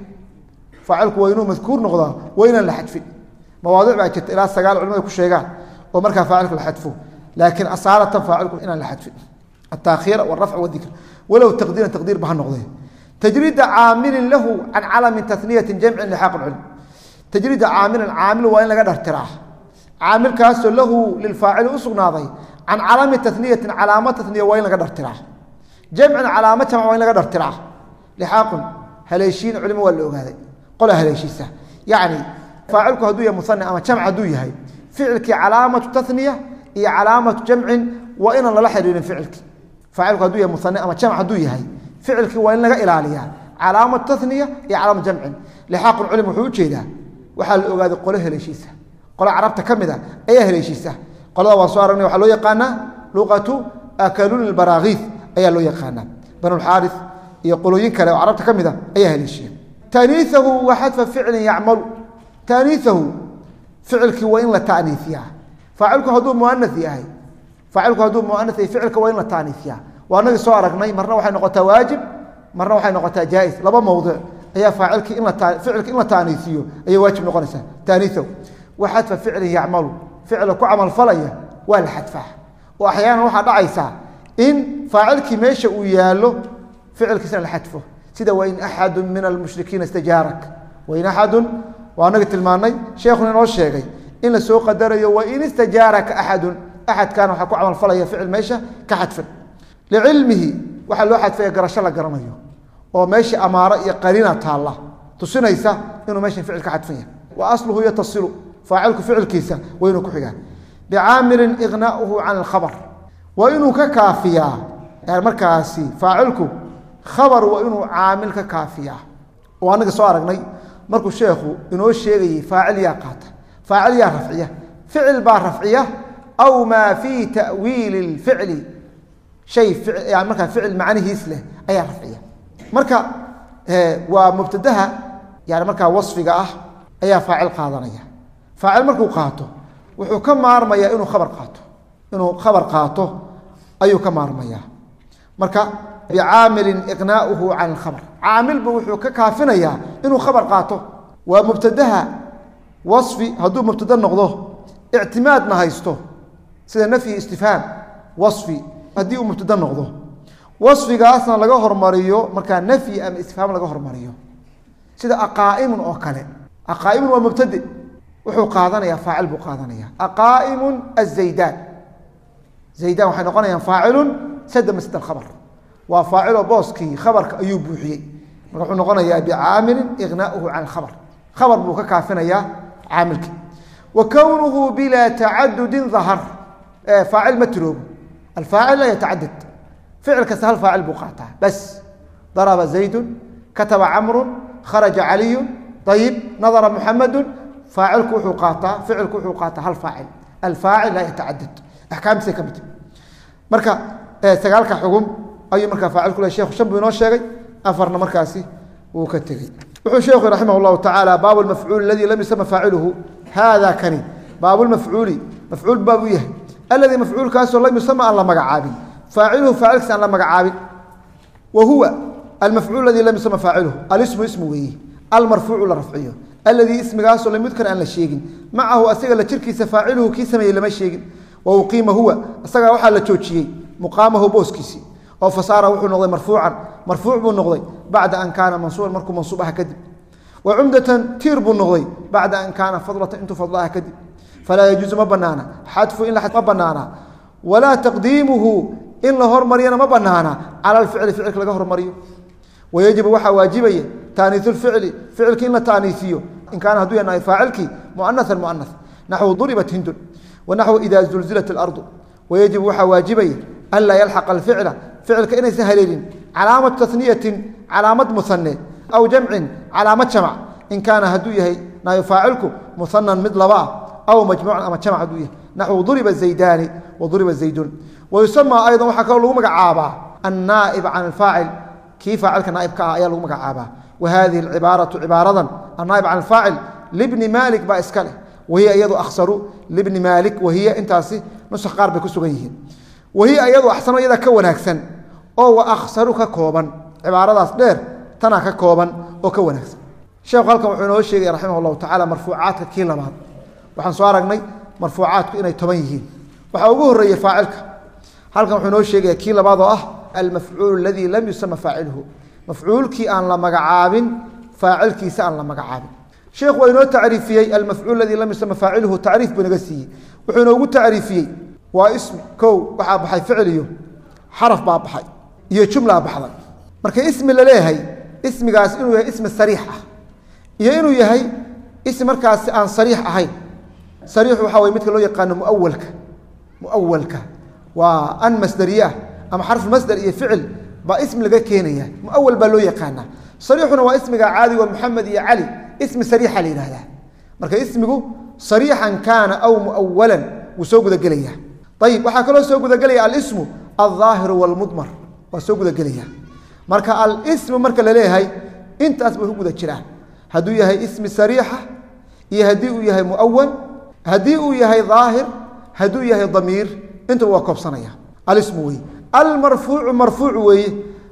فاعلك وإنه مذكور نغضى وإن لحدفين مواضيع بعد إلى السقال علماء كل شيء ومركها فاعلك لحدفه لكن أصالة فاعلك إن لحدفين التأخير والرفع والذكر ولو تقدير بها النغضى تجريد عامل له عن علم تثنية جمع لحاق العلم تجريد عامل وإن لقدر تراه عامل كاسو له للفاعل أصغناضي عن علامة تثنية وين لقدر تراه جمع علامة وين لقدر تراه لحاق هليشين علم ولا هذا قل هليشيسه يعني فاعلك هدوية مثنى أما جمع هدوية هي فعلك علامة تثنية هي علامة جمع وإن الله لحد فعلك فاعلك هدوية مثنى أما جمع هدوية هي فعلك وإن لقى إلى عليها علامة تثنية هي علامة جمع لحاق العلم وحوجه وحال هذا قله هليشيسه قل عربت كمذا أي هليشيسه قل الله وصارني وحلو يقانا لغة أكلون البراغيث أي لو يقانا بنو الحارث يقولوا ينكر وعربت كمذا أي هليشيه تانيثه وحذف فعل يعمل تانيثه فعلك وإن لا تانيثيا فاعلك هدو مؤنث ياهي فاعلك هدو مؤنث فعلك وإن لا تانيثيا وأنا صارني مرة وحي نقطة واجب مرة وحي نقطة جائز لبا موضوع هي فاعلك إن فعلك إن لا تانيثيو أي واجب نقطة تانيثه وحذف فعل يعمل فعلك عمل فليه ولا حذفه واحيانا واحد عيسى ان فاعلك ماشي وياله فعلك سنه حذفه سيده وان احد من المشركين استجارك وان احد وانا قلت الماني شيخنا نو شيغي ان لا سو قدريو وان استجارك احد كان وحكو عمل فليه فعل ماشي كحذف لعلمه waxa loo xadfay garasho la garanayo oo meesha amaara iyo qarina taala tusinaysa inuu meesha ficil ka xadfaya wa asluhu yatasilu فاعلك فعل كيسا وينو كحيغا بعامل إغناؤه عن الخبر وينو ككافيا يعني مركاسي فاعلك خبر وينو عامل ككافيا وانا سوارغني مركو شيخو انو شيغي فاعل يا قاطع فاعل يا رفعيه فعل با رفعيه او ما في تأويل الفعل shay yani markaa ficil macnihiis leh ayaa rafciya marka waa mubtadaha yani markaa wasfiga ah ayaa faacil qaadanaya faacil markuu qaato wuxuu ka maarmayaa inuu khabar qaato ayuu ka maarmayaa marka bicaamilin iqnaa'uhu can alkhabar caamilba wuxuu ka kaafinayaa inuu khabar qaato waa mubtadaha wasfi hadduu mubtada noqdo ictimaadna haysto sida nafyi istifhaam wasfi haddii uu mubtada noqdo wasfigaasna laga hormariyo markaa nafyi ama istifhaam laga hormariyo sida aqaa'imun oo kale aqaa'imun waa mubtade wuxuu qaadanayaa faacil buu qaadanaya aqaa'imun azaydaan zaydaan waxay noqonayaan faacilun sada masd alkhabar waa faaciloo booskii khabarka ayuu buuxiyey marka wuxuu noqonayaa bicaamilin iqnaa'uhu can alkhabar khabar buu ka kaafinayaa caamilka wa kownuhu bilaa tacadudin dahar faacil ma tiroobo alfaacil laa yatacadad ficil kasta hal faacil buu qaataa bas daraba zaydun kataba camrun kharaja caliyun ayib nadara muxamadu faacilku wuxuu qaataa ficilku wuxuu qaataa hal faacil alfaacil laa yatacadad axkaamtiisay ka mid marka sagaalka xugum ayuu markaa faacilku le shekhu shan buu inoo sheegay afarna markaasi wuu ka tegey wuxuu sheekhu raximah llahu tacaala baabu lmafcuul aladii lam yusama faaciluhu hada kani baabulmafcuuli mafcuul baabuu yahay aladii mafcuulkaasoo lam yusama aan la magacaabin faaciluhu faacilkiisa aan la magacaabin wa huwa almafcuul aladii lam yusama faaciluhu alismu ismu weeye almarfuucu la rafciyo aladii ismigaasoo lam yudkar aan la sheegin macahu asaga la jirkiisa faaciluhu kii sameeyey lama sheegin wa uqiima huwa asagaa waxaa la joojiyey muqaamahu booskiisii oo fasaara wuxuu noqday marfuucan marfuuc buu noqday bacda an kaana mansuuban markuu mansuub aha kadib wa cumdatan tiir buu noqday bacda an kaana fadlatan intuu fadlo aha kadib falaa yajuusu ma banaana xadfu in ma banaana walaa taqdiimuhu in la hormariyana ma banaana cala alficli ficilka laga hormariyo wayajibu waxaa waajibaya taaniiu lficli ficilki in la taaniisiyo in kaana hadduu yahay faacilkii muanaan muana naxwu duribat hindun wanaxwu ida zulzilat اlardu wayajibu waxaa waajibaya anlaa yalxaqa alficla ficilka inaysan haleelin calaamad taniyatin calaamad muane aw jamcin calaamad jamc in kaana hadduu yahay naayo faacilku muanan mid laba ah aw majmuucan ama jamc hadduu yahay naxwu duriba zaydaani wa duriba zaydun wayusama ayضa waxaa kaloo lagu magacaabaa annaaib can alfaacil kii faacilka naaibka ah ayaa lagu magacaabaa wa hadihi cibaaratu cibaaradan annaaib can alfaacil libni maalik baa iska leh wahiya iyadu aksaru libni maalik wahiya intaasi nusa qaar bay ku sugan yihiin wahiya iyadu axsano iyada ka wanaagsan oo wa aksaru ka kooban cibaaradaas dheer tanaa ka kooban oo ka wanaagsan sheekhu halkan wuxuu inoo sheegaya raximah llahu tacala marfuucaadka kii labaad waxaan soo aragnay marfuucaadku inay 10 yihiin waxaa ugu horeeyey faacilka halkan wuxuu inoo sheegaya kii labaad oo ah almafcuul aladii lam yusama faaciluhu mafcuulkii aan la magacaabin faacilkiisa aan la magacaabin sheekhu waa inoo tacriifiyey almafcuul aladii lam yusama faaciluhu tacriif buu inaga siiyey wuxuu inoogu tacriifiyey waa ism kow waxaa baxay ficil iyo xaraf baa baxay iyo jumlaa baxday marka ismi la leeyahay ismigaas inuu yahay ismi sariix ah iyo inuu yahay ism markaasi aan sariix ahayn sariix waxaa way midka loo yaqaano muawalka waa an masdariye ah ama xarfu masdar iyo ficil baa ismi laga keenaya muawal baa loo yaqaanaa sariixuna waa ismiga caadiga maxamed iyo cali ismi sariixa la yidhahdaa marka ismigu sariixan kaana aw muawalan wuu soo gudagelaya ayib waxaa kaloo soo gudagelaya alismu alظaahiru wاlmudmar waa soo gudagelaya marka alismu marka la leeyahay intaas buu ku guda jiraa hadduu yahay ismi sariixa iyo haddii uu yahay muawal haddii uu yahay daahir hadduu yahay damiir intuba waa koobsanaya alismu wey almarfuucu marfuuc weeye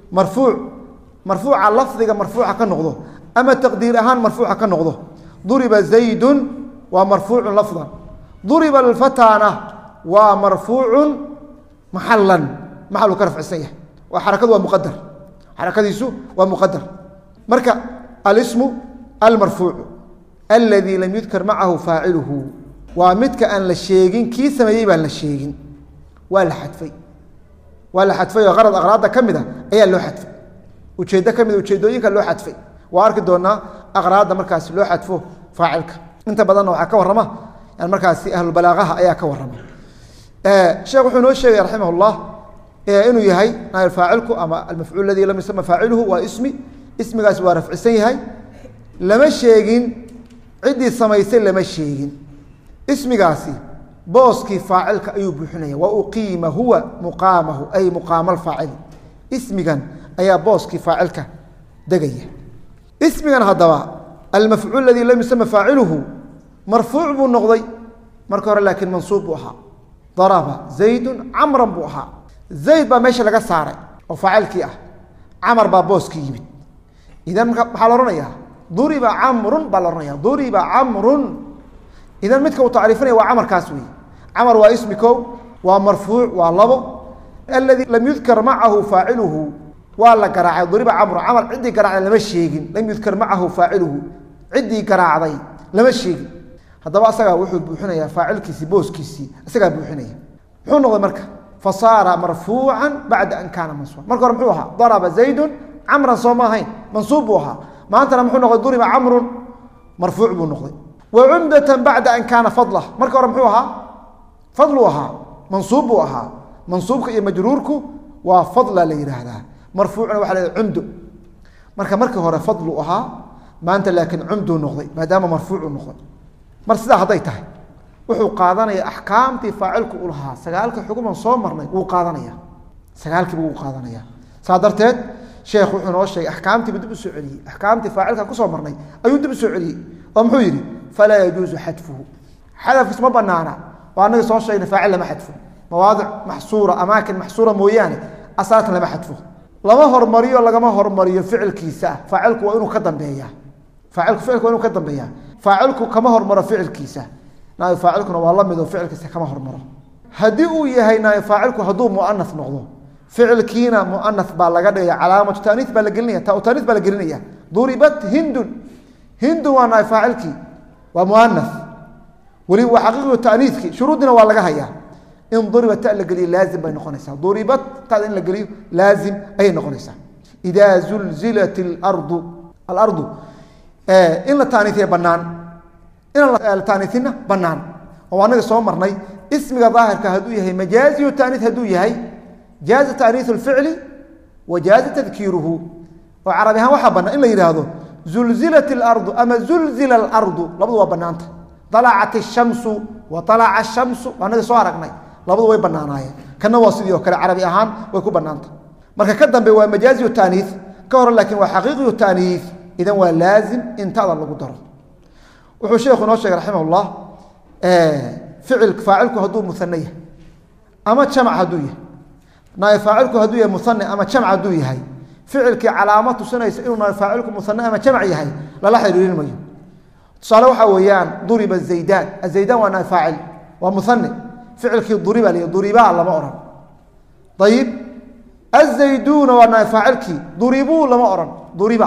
marfuuca lafdiga marfuuca ka noqdo ama taqdiir ahaan marfuuca ka noqdo duriba zaydun waa marfuucun lafdan duriba alfatana waa marfuucun maxalan maxaluu ka rafcisan yahay waa xarakadu waa muqadar xarakadiisu waa muqadar marka alismu almarfuucu aladii lam yudkar macahu faaciluhu waa midka aan la sheegin kii sameeyey baan la sheegin waa la xadfay oo qarad aqraadda ka mid a ayaa loo xadfay ujeeddo ka mid ujeedooyinka loo xadfay waa arki doonaa aqraadda markaasi loo xadfo faacilka inta badanna waxaa ka warrama yani markaasi ahlubalaaqaha ayaa ka warrama sheekh wuxuu inoo sheegaya raximah اllah inuu yahay naayib faacilku ama almafcuul aladii lam yusama faaciluhu waa ismigaasi waa rafcisan yahay lama sheegin ciddii samaysay lama sheegin ismigaasi booskii faacilka ayuu buuxinaya wa uqiima huwa muqaamahu ay muqaama alfaacil ismigan ayaa booskii faacilka degaya ismigan haddaba almafcuul aladii lam yusama faaciluhu marfuuc buu noqday marka hore laakiin mansuub buu ahaa daraba zaydun camran buu ahaa zayd baa meesha laga saaray oo faacilkii ah camar baa booskii yimid idan maxaa la odhanayaa duriba camrun baa la odhanaya duriba camrun idan midka uu tacriifinaya waa camarkaas weeye camar waa ismi kow waa marfuuc waa labo aladii lam yudkar macahu faaciluhu waa la garaacay duriba camru camar ciddii garaacday lama sheegin lam yudkar macahu faaciluhu ciddii garaacday lama sheegin haddaba asagaa wuxuu buuxinayaa faacilkiisii booskiisii isagaa buuxinaya muxuu noqday marka fasaara marfuucan bacda an kaana mansuuban marka hore muxuu ahaa daraba zaydun camran soo ma ahayn mansuub buu ahaa maantana muxuu noqday duriba camrun marfuuc buu noqday wa cumdatan bacda an kaana fadlah marka hore muxuu ahaa fadluu ahaa mansuub buu ahaa mansuubka iyo majruurku waa fadla la yidhaahdaa marfuucna waxa la cumdo marka markii hore fadlu ahaa maanta laakiin cumduu noqday maadaama marfuucuu noqday mar sidaa hadday tahay wuxuu qaadanaya axkaamtii faacilku u lahaa sagaalka xukuman soo marnay wuu qaadanaya sagaalkiiba wuu qaadanaya saa darteed sheekh wuxuu noo sheegay axkaamtiiba dib u soo celiyey axkaamtii faacilka kusoo marnay ayuu dib u soo celiyey oo muxuu yidhi falaa yajuusu xadfuhu xadafkiis ma banaana oo annaga soo sheegnay faacil lama xadfo mawaadic maxsuura amaakin maxsuura mooyaane asaatan lama xadfo lama hormariyo lagama hormariyo ficilkiisa ah faacilku waa inuu ka dambeeya ficilku waa inuu ka dambeeya faacilku kama hormaro ficilkiisa naay faacilkuna waa la mid oo ficilkiisa kama hormaro haddii uu yahay naay faacilku hadduu mu'anas noqdo ficilkiina mu'anas baa laga dhigaya calaamatu taaniis baa la gelinaya taa taaniis baa la gelinaya duribat hindun hindun waa naay faacilkii waa mu'anas weli waa xaqiiqatu taaniiski shuruudina waa laga hayaa in duribat ta la geliyo laazim bay noqonaysaa duribat ta in la geliyo laazim ayay noqonaysaa idaa zulzilat alardu in la taaniifiya banaan in la taaniifina banaan oo anaga soo marnay ismiga daahirka hadduu yahay majaaziyu taaniis hadduu yahay jaaza taaniisu lficli wa jaaza tadkiiruhu oo carabi ahaan waxaa banaan in la yidhaahdo zulzilat alardu ama zulzila alardu labadu waa banaanta dalacat ashamsu wa alaca ashamsu anaga soo aragnay labadu way banaanaayeen kana waa sidii oo kale carabi ahaan way ku banaanta marka ka dambe waa majaaziyu taaniis ka hore laakiin waa xaqiiqiyu taaniis idan waa laazim in tada lagu daro wuxuu sheekhu noo sheegay raximahullah faacilku hadduu muane yahay ama jamac hadduu yahay naay faacilku hadduu yahay muane ama jamac hadduu yahay ficilkii calaamad tusinaysa inuu naay faacilku muane ama jamac yahay lala xiriirin mayo tusaale waxaa weeyaan duriba zaydaan azaydaan waa naay faacil waa muane ficilkii duriba l duribaa lama oran ayib azayduuna waa naay faacilkii duribuu lama oran duriba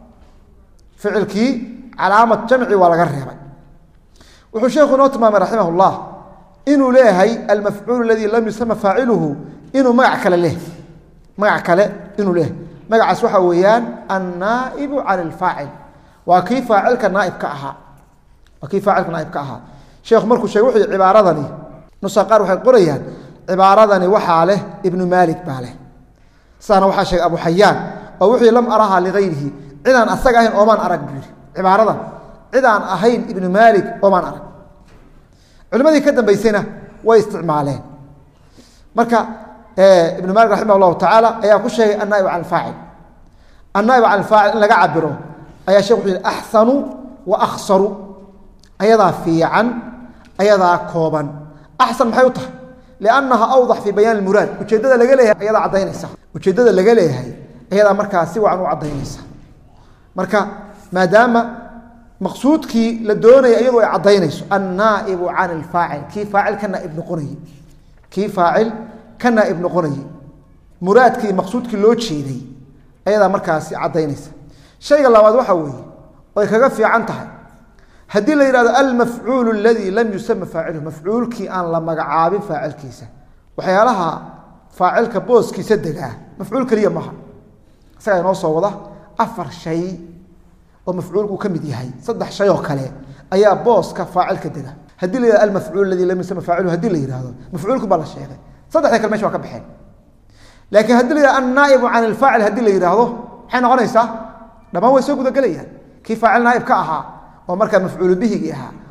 ficilkii calaamad jamci waa laga reebay wuxuu sheekhu noo tilmaamay raximah llah inuu leeyahay almafcuul aladii lam yusama faaciluhu inuu magac kale leh magac kale inuu leeyahay magacaas waxaa weeyaan annaa'ibu can ilfaacil waa kii faacilka naaibka ahaa waa kii faacilka naaibka ahaa sheekhu markuu sheegay wuxuu yihi cibaaradani nusa qaar waxay qorayaan cibaaradani waxaa leh ibnu maalik baa leh sidaana waxaa sheegay abu xayaan oo wuxuu yihi lam araha ligayrihi cidaan asaga ahayn oomaan arag buu yihi cibaaradan cidaan ahayn ibnu maalik oomaan arag culimadii ka dambeysayna way isticmaaleen marka ibnu maalik raximah allahu tacaala ayaa ku sheegay annaaib can alfaacil annaaib can alfaacil in laga cabiro ayaa shekh wuxuu yihi axsanu wa akhsaru ayadaa fiican ayadaa kooban axsan maxay u tahay liannaha awdax fii bayaan ilmuraad ujeeddada laga leeyahay ayadaa caddaynaysa ujeeddada laga leeyahay ayadaa markaa si wacan u caddaynaysa marka maadaama maqsuudkii la doonaya iyadoo ay caddaynayso annaa'ibu can ilfaacil kii faacil ka naaib noqonayey kii faacil ka naaib noqonayey muraadkii maqsuudkii loo jeeday ayadaa markaasi caddaynaysa shayga labaad waxaa weeye oy kaga fiican tahay haddii la yidhahdo almafcuulu aladii lam yusama faaciluhu mafcuulkii aan la magacaabin faacilkiisa waxyaalaha faacilka booskiisa degaa mafcuul keliya maaha isagaa inoo soo wada 4 shay oo mafcuulku ka mid yahay 3 shay oo kale ayaa booska faacilka dega haddii la yidhahdo almafcuul aladii lam yusama faaciluhu haddii la yidhahdo mafcuulku baa la sheegay 3 kale meesha waa ka baxeen laakiin haddii la yidhahdo annaa'ibu can ilfaacil haddii la yidhaahdo maxay noqonaysaa dhammaan way soo gudagelayaan kii faacil naaib ka ahaa oo markaa mafcuulu bihigii ahaa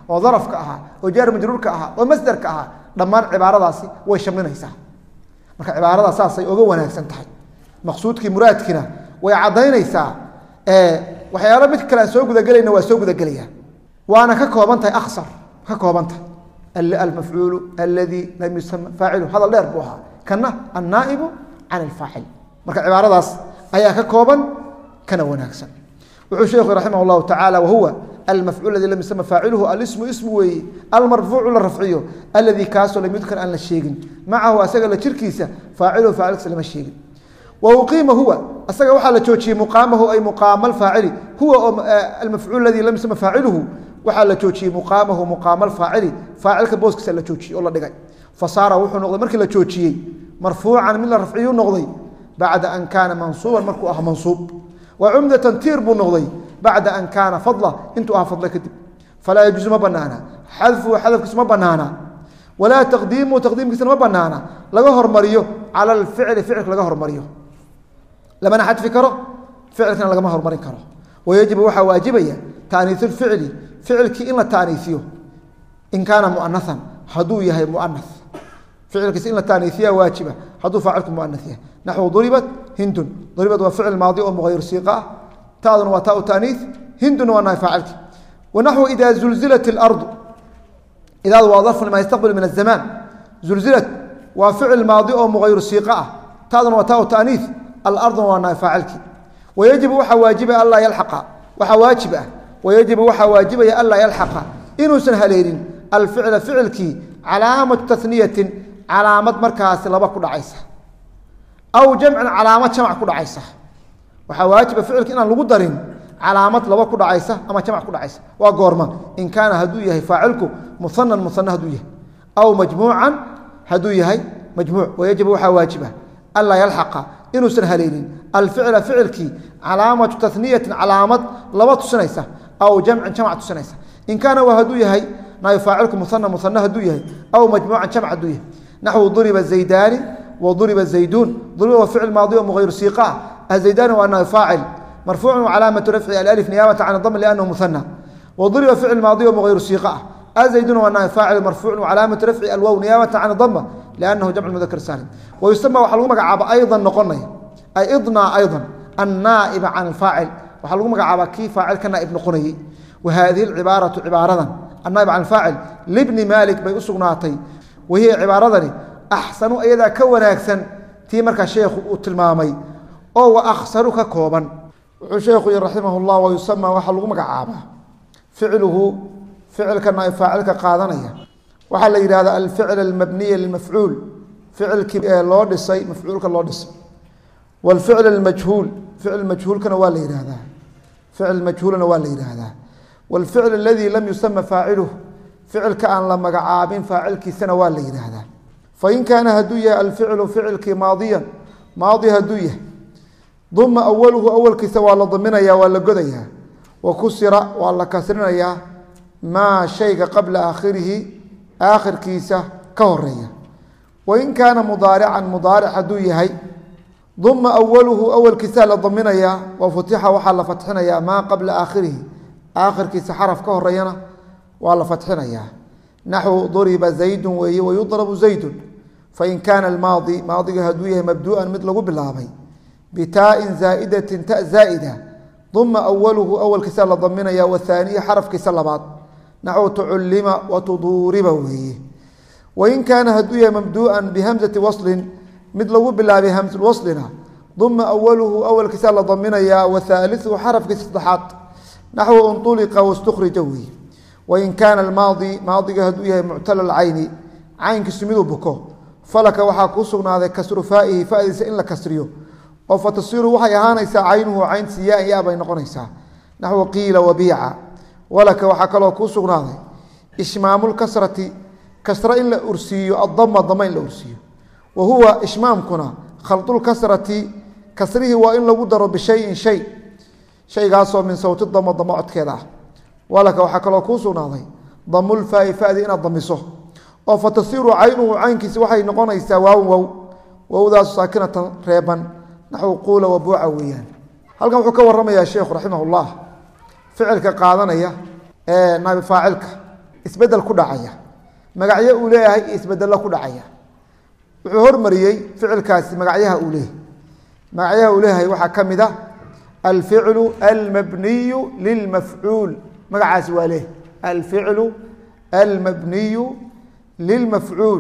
oo darafka ahaa oo jaar majruurka ahaa oo masdarka ahaa dhammaan cibaaradaasi way shaminaysaa marka cibaarada saasay uga wanaagsan tahay maqsuudkii muraadkina way cadaynaysaa waxyaalo mid kale soo gudagelayna waa soo gudagelaya waana ka kooban tahay akhsar ka kooban tahay المفعول الذي لم يسمى فاعله هذا dheer buu ahaa kana النائب عن الفاعل marka cibaaradaas ayaa ka kooban kana wanaagsan wuxuu sheekhu raximah الله تعالى وهو المفعول الذي لم يسمى فاعله الاسم اسم وي المرفوع للرفعيه الذي كاسو لم يذكر أن الشيغن معه أسغل جركيسا فاعله فاعل لما الشيغن وأقيم هو أسغل waxa la joojiyay مقامه أي مقام الفاعل هو المفعول الذي لم يسمى فاعله waxa la joojiyay مقامه مقام الفاعل فاعلka booskiisa la joojiyay oo la dhigay fasaara wuxuu noqday markii la joojiyay marfuucan min la rafciyo noqday bacda an kaana mansuuban markuu ah mansuub wa umdatan tir buu noqday bacda an kaana fadla intuu ah fadla kadib fala yajuz ma banaana xadafkiisu ma banaana walaa taqdiimkiisa ma banaana laga hormariyo cala alficli ficilka laga hormariyo lamana xadfi karo ficilkana lagama hormarin karo wayajibu waxaa waajibaya taaniisu lficli ficilkii in la taaniisiyo in kaana muanathan hadduu yahay muanath ficilkiisa in la taaniisiya waajiba hadduu faacilku muanath yahay naxwu duribat hindun duribat waa ficil maadi oo mughayir siiqa ah taaduna waa taa taaniis hindun waa nahay faacilki wanaxwu ida zulzilat اlardu idaad waa darf lima yastaqbil min الzamaan zulzilat waa ficil maadi oo mughayir siiqa ah taaduna waa taa taaniis alarduna waa nahay faacilki wayajibu waxaa waajiba anlaa yalxaqa waxaa waajib ah wayajibu waxaa waajibaya anlaa yalxaqa inuusan haleelin alficla ficilkii calaamatu taniyatin calaamad markaasi laba ku dhacaysa aw jamcin calaamad jamc ku dhacaysa waxaa waajiba ficilka inaan lagu darin calaamad laba ku dhacaysa ama jamc ku dhacaysa waa goorma in kaana hadduu yahay faacilku muhanan muhana hadduu yahay aw majmuucan hadduu yahay majmuuc wayajibu waxaa waajiba anlaa yalxaqa inuusan haleelin alficla ficilkii calaamatu taniyatin calaamad laba tusinaysa aw jamcin jamc tusinaysa in kaana waa hadduu yahay naay faacilku muhana hadduu yahay aw majmuucan jamc hadduu yahay naxwu duriba zaydaani wa duriba zayduun duriba waa ficil maadi oo mughayir siiqa ah zaydaani waa naay faacil marfuucun calaamatu rafci alif niyaabata can dam liannahu muhana wa duriba ficil maadi oo mughayir siiqa ah zayduun waa naay faacil marfuucun calaamatu rafci alwow niyaabata can dama liannahu jamcu mudakar saalim wayusama waxaa lagu magacaaba aydan noqonaya ay idnaa aydan annaa'iba can alfaacil waxaa lagu magacaabaa kii faacil ka naa'ib noqonayay وهذه العبارة عبارة النائب عن الفاعل لابن مالك بي أسقناتي وهي عبارة أحسن أيضا كوناكسا تي مركا شيخ التلمامي أو أخسرك كوبا شيخ رحمه الله ويسمى وحلقمك عابا فعله فعل كالنائب فاعلك قادنيا وحل هذا الفعل المبني للمفعول فعل لودسي مفعولك لودسي والفعل المجهول فعل المجهول كان والي هذا فعل مجهول والي هذا والفعل الذي لم يسمى فاعله فعل كأن لما قعابين فاعل كيسنا والي هذا فإن كان هدوية الفعل فعل ماضيا ماضي هدوية ضم أوله أول كيسا ولا ضمنا يا ولا قديا وكسر ولا كسرنا يا ما شيء قبل آخره آخر كيسة كهرية وإن كان مضارعا مضارع هدوية هي ضم أوله أول كيسا لضمنا يا وفتح وحل فتحنا يا ما قبل آخره آخر كيس حرف كهرينا والله فتحنا إياه نحو ضرب زيد ويضرب زيد فإن كان الماضي ماضي هدويه مبدوءا مثل باللابي بتاء زائدة تاء زائدة ضم أوله أول كيس ضمنا يا والثانية حرف كيس بعض نحو تعلم وتضورب وإن كان هدويه مبدوءا بهمزة وصل مثل باللابي همز الوصلنا ضم أوله أول كيس ضمنا يا وثالثه حرف كيس ضحات نحو انطلق واستخرج وإن كان الماضي ماضي هدويه معتل العين عين كسميدو بكو فلك وحا كسغنا هذا كسر فائه فائدس إن لكسريو أو فتصير وحا يهانيسا عينه عين سياء يا بين قنيسا نحو قيل وبيع ولك وحا كلو كسغنا هذا إشمام الكسرة كسر إن لأرسيو الضم ضمين لأرسيو وهو إشمام كنا خلط الكسرة كسره وإن لودر بشيء شيء شيء قاسو من صوت الضم ضمعت كذا ولك وحكى له كوسو ناضي ضم الفاء فادي إن ضمسه أو فتصير عينه عينك سوحي نقول يساواو وو ذا ساكنة ريبا نحو قول وبوع ويان هل كان حكى يا شيخ رحمه الله فعلك قادنا يا نائب فاعلك isbedel ku dhacaya magacyo uu leeyahay iyo isbedelo ku dhacaya wuxuu hormariyey ficilkaasi magacyaha uu leeyahay magacyaha uu leeyahay waxaa ka mid ah alficlu almabniyu lilmafcuul magacaasi waa leeyahay alficlu almabniyu lilmafcuul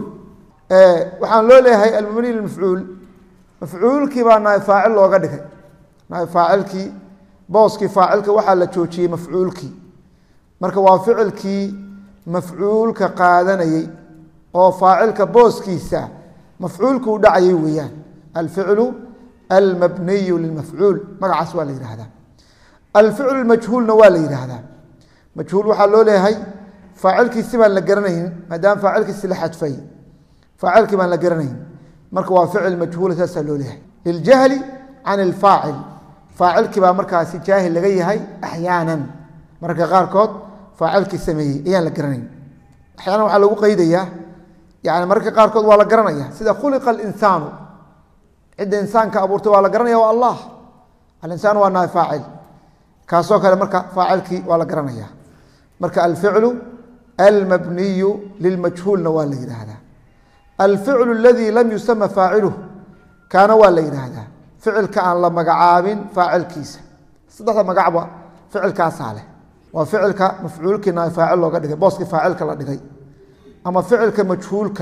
waxaan loo leeyahay almabniyu lilmafcuul mafcuulkii baa naay faacil looga dhigay naay faacilkii booskii faacilka waxaa la joojiyey mafcuulkii marka waa ficilkii mafcuulka qaadanayey oo faacilka booskiisa mafcuulka u dhacayay weeyaan alficlu almabniyu lilmafcuul magacaas waa la yihahdaa alficlu majhuulna waa la yihahdaa majhuul waxaa loo leeyahay faacilkiisi baan la garanaynin maadaama faacilkiisi la xadfay faacilkii baan la garanayn marka waa ficil majhuul saasaa loo leeyahay liljahli can ilfaacil faacilkii baa markaasi jaahil laga yahay axyaanan mararka qaarkood faacilkii sameeyey ayaan la garanayn axyaanan waxaa lagu qeydayaa yani mararka qaarkood waa la garanaya sida khuliqa alinsaanu cidda insaanka abuurtay waa la garanaya waa allah alinsaan waa naay faacil kaasoo kale marka faacilkii waa la garanaya marka alficlu almabniyu lilmajhuulna waa la yidhaahdaa alficlu aladii lam yusama faaciluh kaana waa la yidhaahdaa ficilka aan la magacaabin faacilkiisa saddexda magacba ficilkaasaa leh waa ficilka mafcuulkii naay faacil looga dhigay booskii faacilka la dhigay ama ficilka majhuulka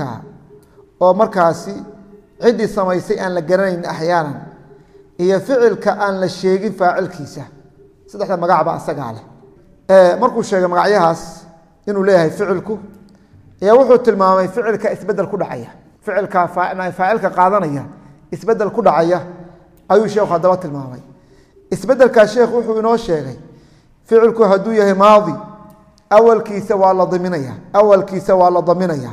oo markaasi ciddii samaysay aan la garanayn axyaanan iyo ficilka aan la sheegin faacilkiisa saddexda magacba asagaa leh markuu sheegay magacyahaas inuu leeyahay ficilku ayaa wuxuu tilmaamay ficilka isbedel ku dhacaya ficilka faacilka qaadanaya isbedel ku dhacaya ayuu sheekhu haddaba tilmaamay isbedelkaa sheekhu wuxuu inoo sheegay ficilku hadduu yahay maadi awalkiisa waa la daminaya awalkiisa waa la daminaya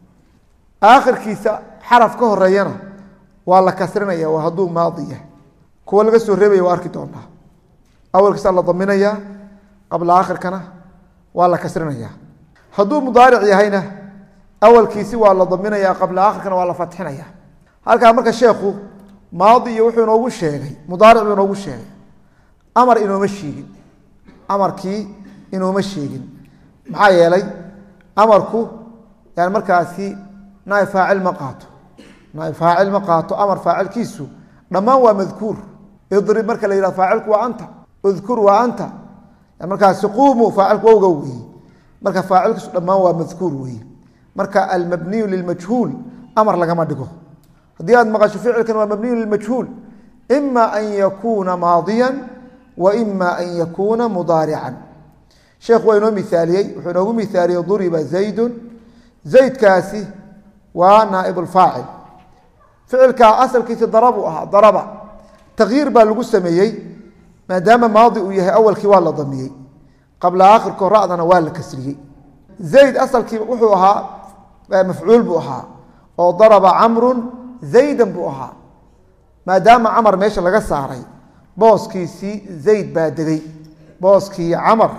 aakhirkiisa xaraf ka horeeyana waa la kasrinaya waa hadduu maadi yahay kuwa laga soo reebaya waa arki doonaa awalkiisa la daminaya qabla aakhirkana waa la kasrinaya hadduu mudaaric yahayna awalkiisi waa la daminaya qabla aakhirkana waa la fatxinaya halkaa marka sheekhu maadi iyo wuxuu inoogu sheegay mudaaric buu inoogu sheegay amar inooma sheegin amarkii inooma sheegin maxaa yeelay amarku yani markaasi naay faacil ma qaato naay faacil ma qaato amar faacilkiisu dhammaan waa madkuur idrib marka la yihahdo faacilku waa anta udkur waa anta markaasi quumu faacilku wowga weeye marka faacilkiisu dhammaan waa madkuur weeye marka almabniyu lilmajhuul amar lagama dhigo haddii aad maqasho ficilkan waa mabniyu lilmajhuul ima an yakuuna maadiyan wa ima an yakuuna mudaarican sheekhu waa inoo miaaliyey wuxuu inoogu miaaliyey duriba zaydun zaydkaasi waa naaib lfaacil ficilkaa asalkiisa darabuu ahaa daraba takyiir baa lagu sameeyey maadaama maadi uu yahay awalkii waa la damiyey qabla aakhirko ra'dana waa la kasriyey zayd asalkii wuxuu ahaa mafcuul buu ahaa oo daraba camrun zaydan buu ahaa maadaama camar meesha laga saaray booskiisii zayd baa degey booskii camar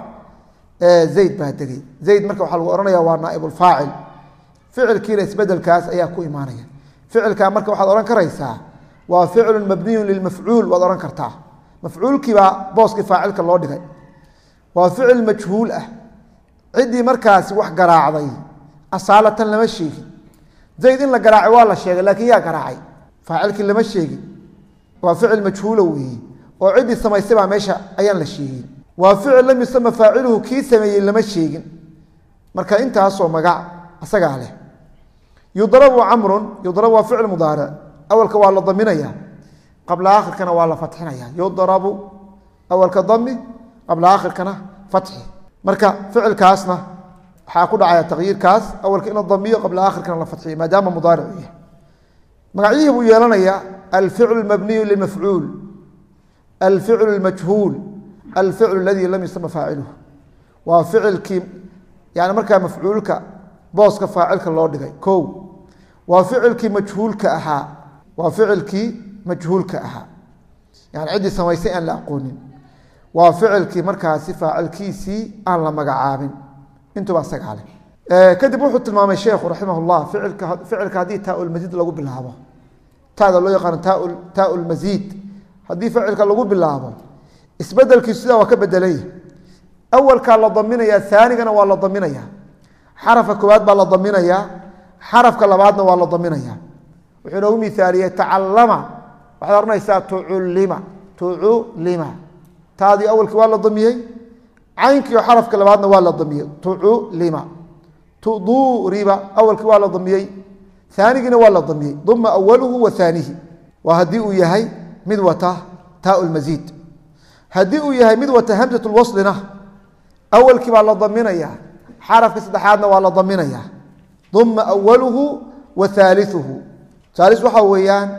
zayd baa degey zayd marka waxaa lagu ohanaya waa naaibulfaacil ficilkiina isbedelkaas ayaa ku imaanaya ficilkaa marka waxaad odhan karaysaa waa ficlu mabniyun lilmafcuul waad odhan kartaa mafcuulkiibaa booskii faacilka loo dhigay waa ficil majhuul ah ciddii markaasi wax garaacday asaalatan lama sheegin zayd in la garaacay waa la sheegay laakiin yaa garaacay faacilkii lama sheegin waa ficil majhuula weeye oo ciddii samaysay baa meesha ayaan la sheegin waa ficil lam yusama faaciluhu kii sameeyey lama sheegin marka intaasoo magac asagaa leh yudrabu camrun yudrabu waa ficil mudaaric awalka waa la daminaya qabla aakhirkana waa la fatxinaya yudrabu awalka dami qabla aakhirkana fatxi marka ficilkaasna waxaa ku dhacaya takyiirkaas awalka in la damiyo qabla aakhirkana la fatxiyo maadaama mudaaric u yahay magacyihii buu yeelanaya alficlu mabniyu lilmafcuul alficlu lmajhuul alficlu aladii lam yusama faaciluhu waa ficilkii yani markaa mafcuulka booska faacilka loo dhigay o waa ficilkii majhuulka ahaa waa ficilkii majhuulka ahaa yani ciddii samaysay aan la aqoonin waa ficilkii markaasi faacilkiisii aan la magacaabin intuba isagaa leh kadib wuxuu tilmaamay sheekhu raximah llah ficilka haddii taaulmasiid lagu bilaabo tada loo yaqaano taaulmasiid haddii ficilka lagu bilaabo isbedelkiisu sidaa waa ka bedelaya awalkaa la daminaya aanigana waa la daminaya xarafka koowaad baa la daminayaa xarafka labaadna waa la daminayaa wuxuu inoogu miaaliyey tacallama waxaad oranaysaa tuculima taadii awalkii waa la damiyey caynkiio xarafka labaadna waa la damiyey tuculima tuduriba awalkii waa la damiyey aanigiina waa la damiyey duma awaluhu wa aanihi waa haddii uu yahay mid wata taa lmasiid haddii uu yahay mid wata hamsat lwaslina awalkii baa la daminaya xarafka saddexaadna waa la daminaya duma awaluhu wa haaliuhu haalis waxaa weeyaan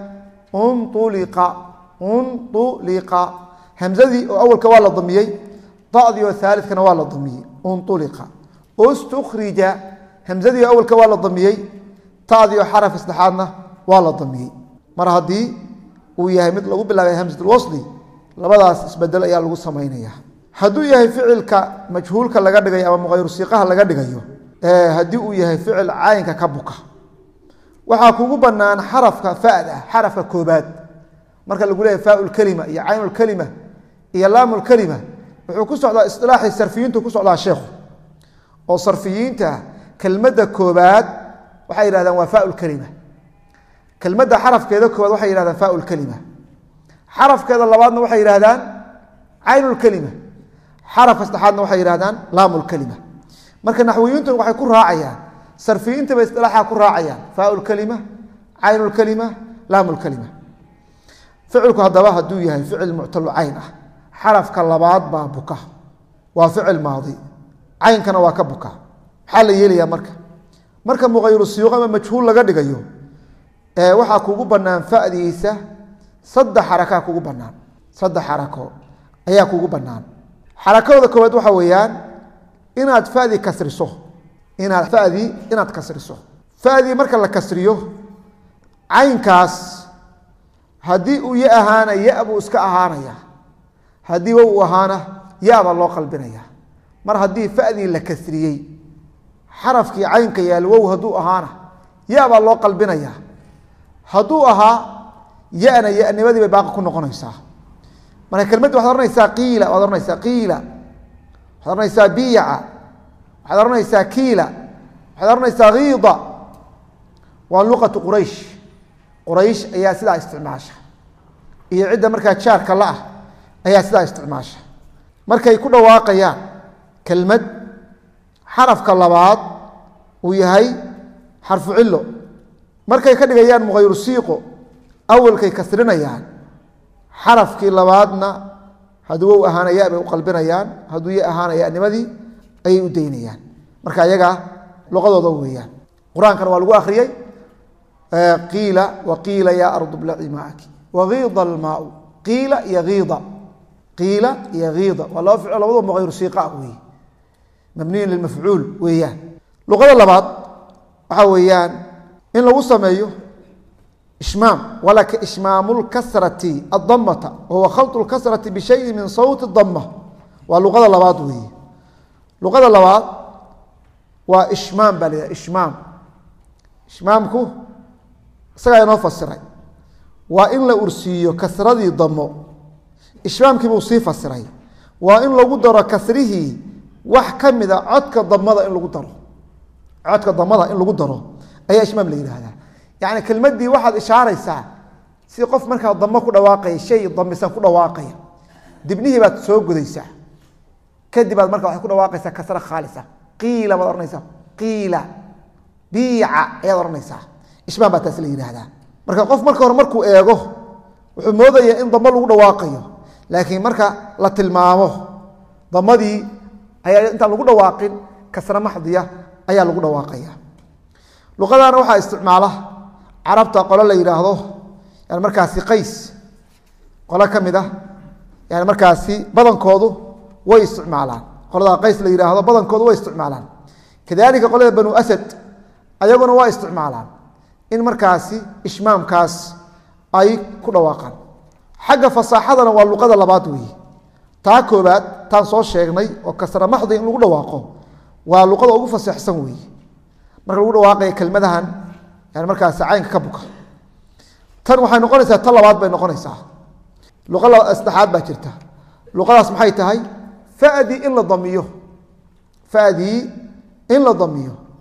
unطuliqa hamzadii oo awalka waa la damiyey dadii oo haalidkana waa la damiyey unطuliqa ustukrija hamzadii oo awalka waa la damiyey tadii oo xarafka saddexaadna waa la damiyey mar haddii uu yahay mid lagu bilaabay hamsat lwasli labadaas isbedel ayaa lagu samaynaya hadduu yahay ficilka majhuulka laga dhigayo ama muqayru siiqaha laga dhigayo haddii uu yahay ficil caynka ka buka waxaa kugu banaan xarafka fada xarafka koobaad marka lagu leeyahy faa lkelima iyo cayn lkelima iyo laam lkelima wuxuu ku socdaa isilaaxii sarfiyiintu ku socdaa sheekhu oo sarfiyiinta kelmadda koobaad waxay yihahdaan waa faa lkelima kelmadda xarafkeeda koobaad waxay yihahdaan faa lkelima xarafkeeda labaadna waxay yihahdaan cayn lkelima xarafka saddexaadna waxay yihahdaan laam lkelima marka naxwiyiintuna waxay ku raacayaan sarfiyiinta bay isilaaxa ku raacayaan faa lkelima cayn lkelima laam lkelima ficilku haddaba hadduu yahay ficil muctalu cayn ah xarafka labaad baa buka waa ficil maadi caynkana waa ka buka maxaa la yeelayaa marka muqayru siyuuq ama majhuul laga dhigayo waxaa kugu banaan fadiisa saddex xarakaa kugu banaan saddex xarako ayaa kugu banaan xarakooda koowaad waxaa weeyaan inaad fadii kasriso inaad kasriso fadii marka la kasriyo caynkaas haddii uu ya ahaana ya buu iska ahaanaya haddii wow u ahaana ya baa loo qalbinaya mar haddii fadii la kasriyey xarafkii caynka yaal wow hadduu ahaana ya baa loo qalbinaya hadduu ahaa yana yanimadii bay baaqi ku noqonaysaa marka kelmaddi waxad ohanaysaa qiila waad ohanaysaa qiila waxaad ohanaysaa biica waxaad ohanaysaa kiila waxaad ohanaysaa kiida waa luqatu quraysh quraysh ayaa sidaa isticmaasha iyo cidda markaa jaarka la ah ayaa sidaa isticmaasha markay ku dhawaaqayaan kelmad xarafka labaad uu yahay xarfu cilo markay ka dhigayaan muqayru siiqo awalkay kasrinayaan xarafkii labaadna hadduu wow ahaana ya bay u qalbinayaan hadduu ya ahaana yanimadii ayay u daynayaan marka ayaga luqadooda weeyaan qur-aankana waa lagu akriyey qiila waqiila ya ardu blaci maaki wagiida almaau qiila iyo iida waa laba ficil labadoo muqayru siiqa ah wey mabniyin lilmafcuul weeyaan luqada labaad waxaa weeyaan in lagu sameeyo ishmaam walaka ishmaamu lkasrati adamata wahuwa khalط lkasrati bishayi min sawti dama waa luqada labaad weeye luqada labaad waa ishmaam baa la yidhaha ishmaam ishmaamku isagaa inoo fasiray waa in la ursiiyo kasradii damo ishmaamkii buu sii fasiray waa in lagu daro kasrihii wax ka mida codka damada in lagu daro codka damada in lagu daro ayaa ishmaam la yidhaahdaa yani kelmadii waxaad ishaaraysaa si qof markaa damo ku dhawaaqaya shay damisan ku dhawaaqaya dibnihii baad soo gudaysaa kadib aad marka waxaad ku dhawaaqaysaa kasra khaalisa qiila baad ohanaysaa qiila biica ayaad ohanaysaa ishmaam baa taas la yidhaahdaa marka qof marka hore markuu eego wuxuu moodayaa in damo lagu dhawaaqayo laakiin marka la tilmaamo damadii ayaa intaan lagu dhawaaqin kasra maxdiya ayaa lagu dhawaaqaya luqadana waxaa isticmaala carabta qolo la yidhaahdo yani markaasi qays qolo ka mid ah yani markaasi badankoodu way isticmaalaan qolada qays la yidhaahdo badankoodu way isticmaalaan kadalika qolada banu asad ayaguna waa isticmaalaan in markaasi ishmaamkaas ay ku dhawaaqaan xagga fasaaxadana waa luqada labaad weeye taa koobaad taan soo sheegnay oo kasra maxdi in lagu dhawaaqo waa luqada ugu faseexsan weeye marka lagu dhawaaqaya kelmadahan yani markaasi caynka ka buka tan waxay noqonaysaa tan labaad bay noqonaysaa luqa saddexaad baa jirta luqadaas maxay tahay fadii in la damiyo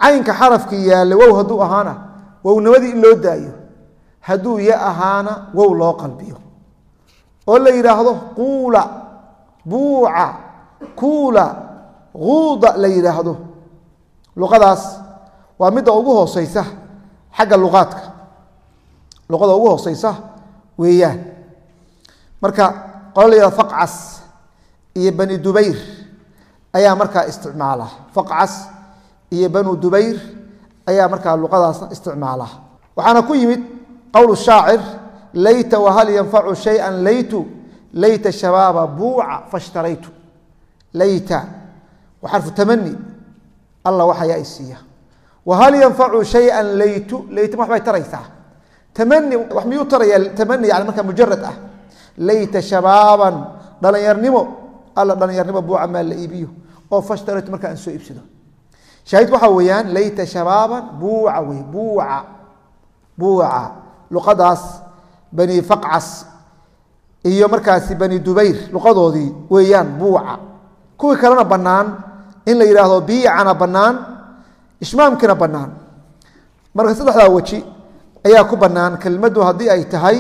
caynka xarafkii yaalla wow hadduu ahaana wownimadii in loo daayo hadduu ya ahaana wow loo qalbiyo oo la yidhaahdo quula buuca kuula quuda la yidhaahdo luqadaas waa midda ugu hooseysa xagga luqaadka luqada ugu hooseysa weeyaan marka qola la yidhahdo faqcas iyo bani dubayr ayaa markaa isticmaala faqcas iyo banu dubayr ayaa markaa luqadaasna isticmaala waxaana ku yimid qowl shaacir layta wahal yanfacu shayئan layta shabaaba buuca fashtaraytu layta wa xarfu tamani allah waxayaa isiiya wahal yanfacu shayئan laytu waxbay taraysaa tamani wax miyuu taraya tamani yani markaa mujarad ah layta shabaaban dhalinyarnimo alla dhalinyarnimo buuca maa la iibiyo oo fashtaraytu markaa aan soo iibsado shaahid waxaa weeyaan layta shabaaban buuca wey buuca luqadaas bani faqcas iyo markaasi bani dubayr luqadoodii weeyaan buuca kuwii kalena bannaan in la yidhaahdo biicana bannaan ishmaamkina bannaan marka saddexdaa weji ayaa ku bannaan kelmaddu haddii ay tahay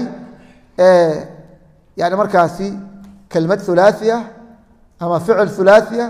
yani markaasi kelmad hulaaثia ama ficil hulaaثia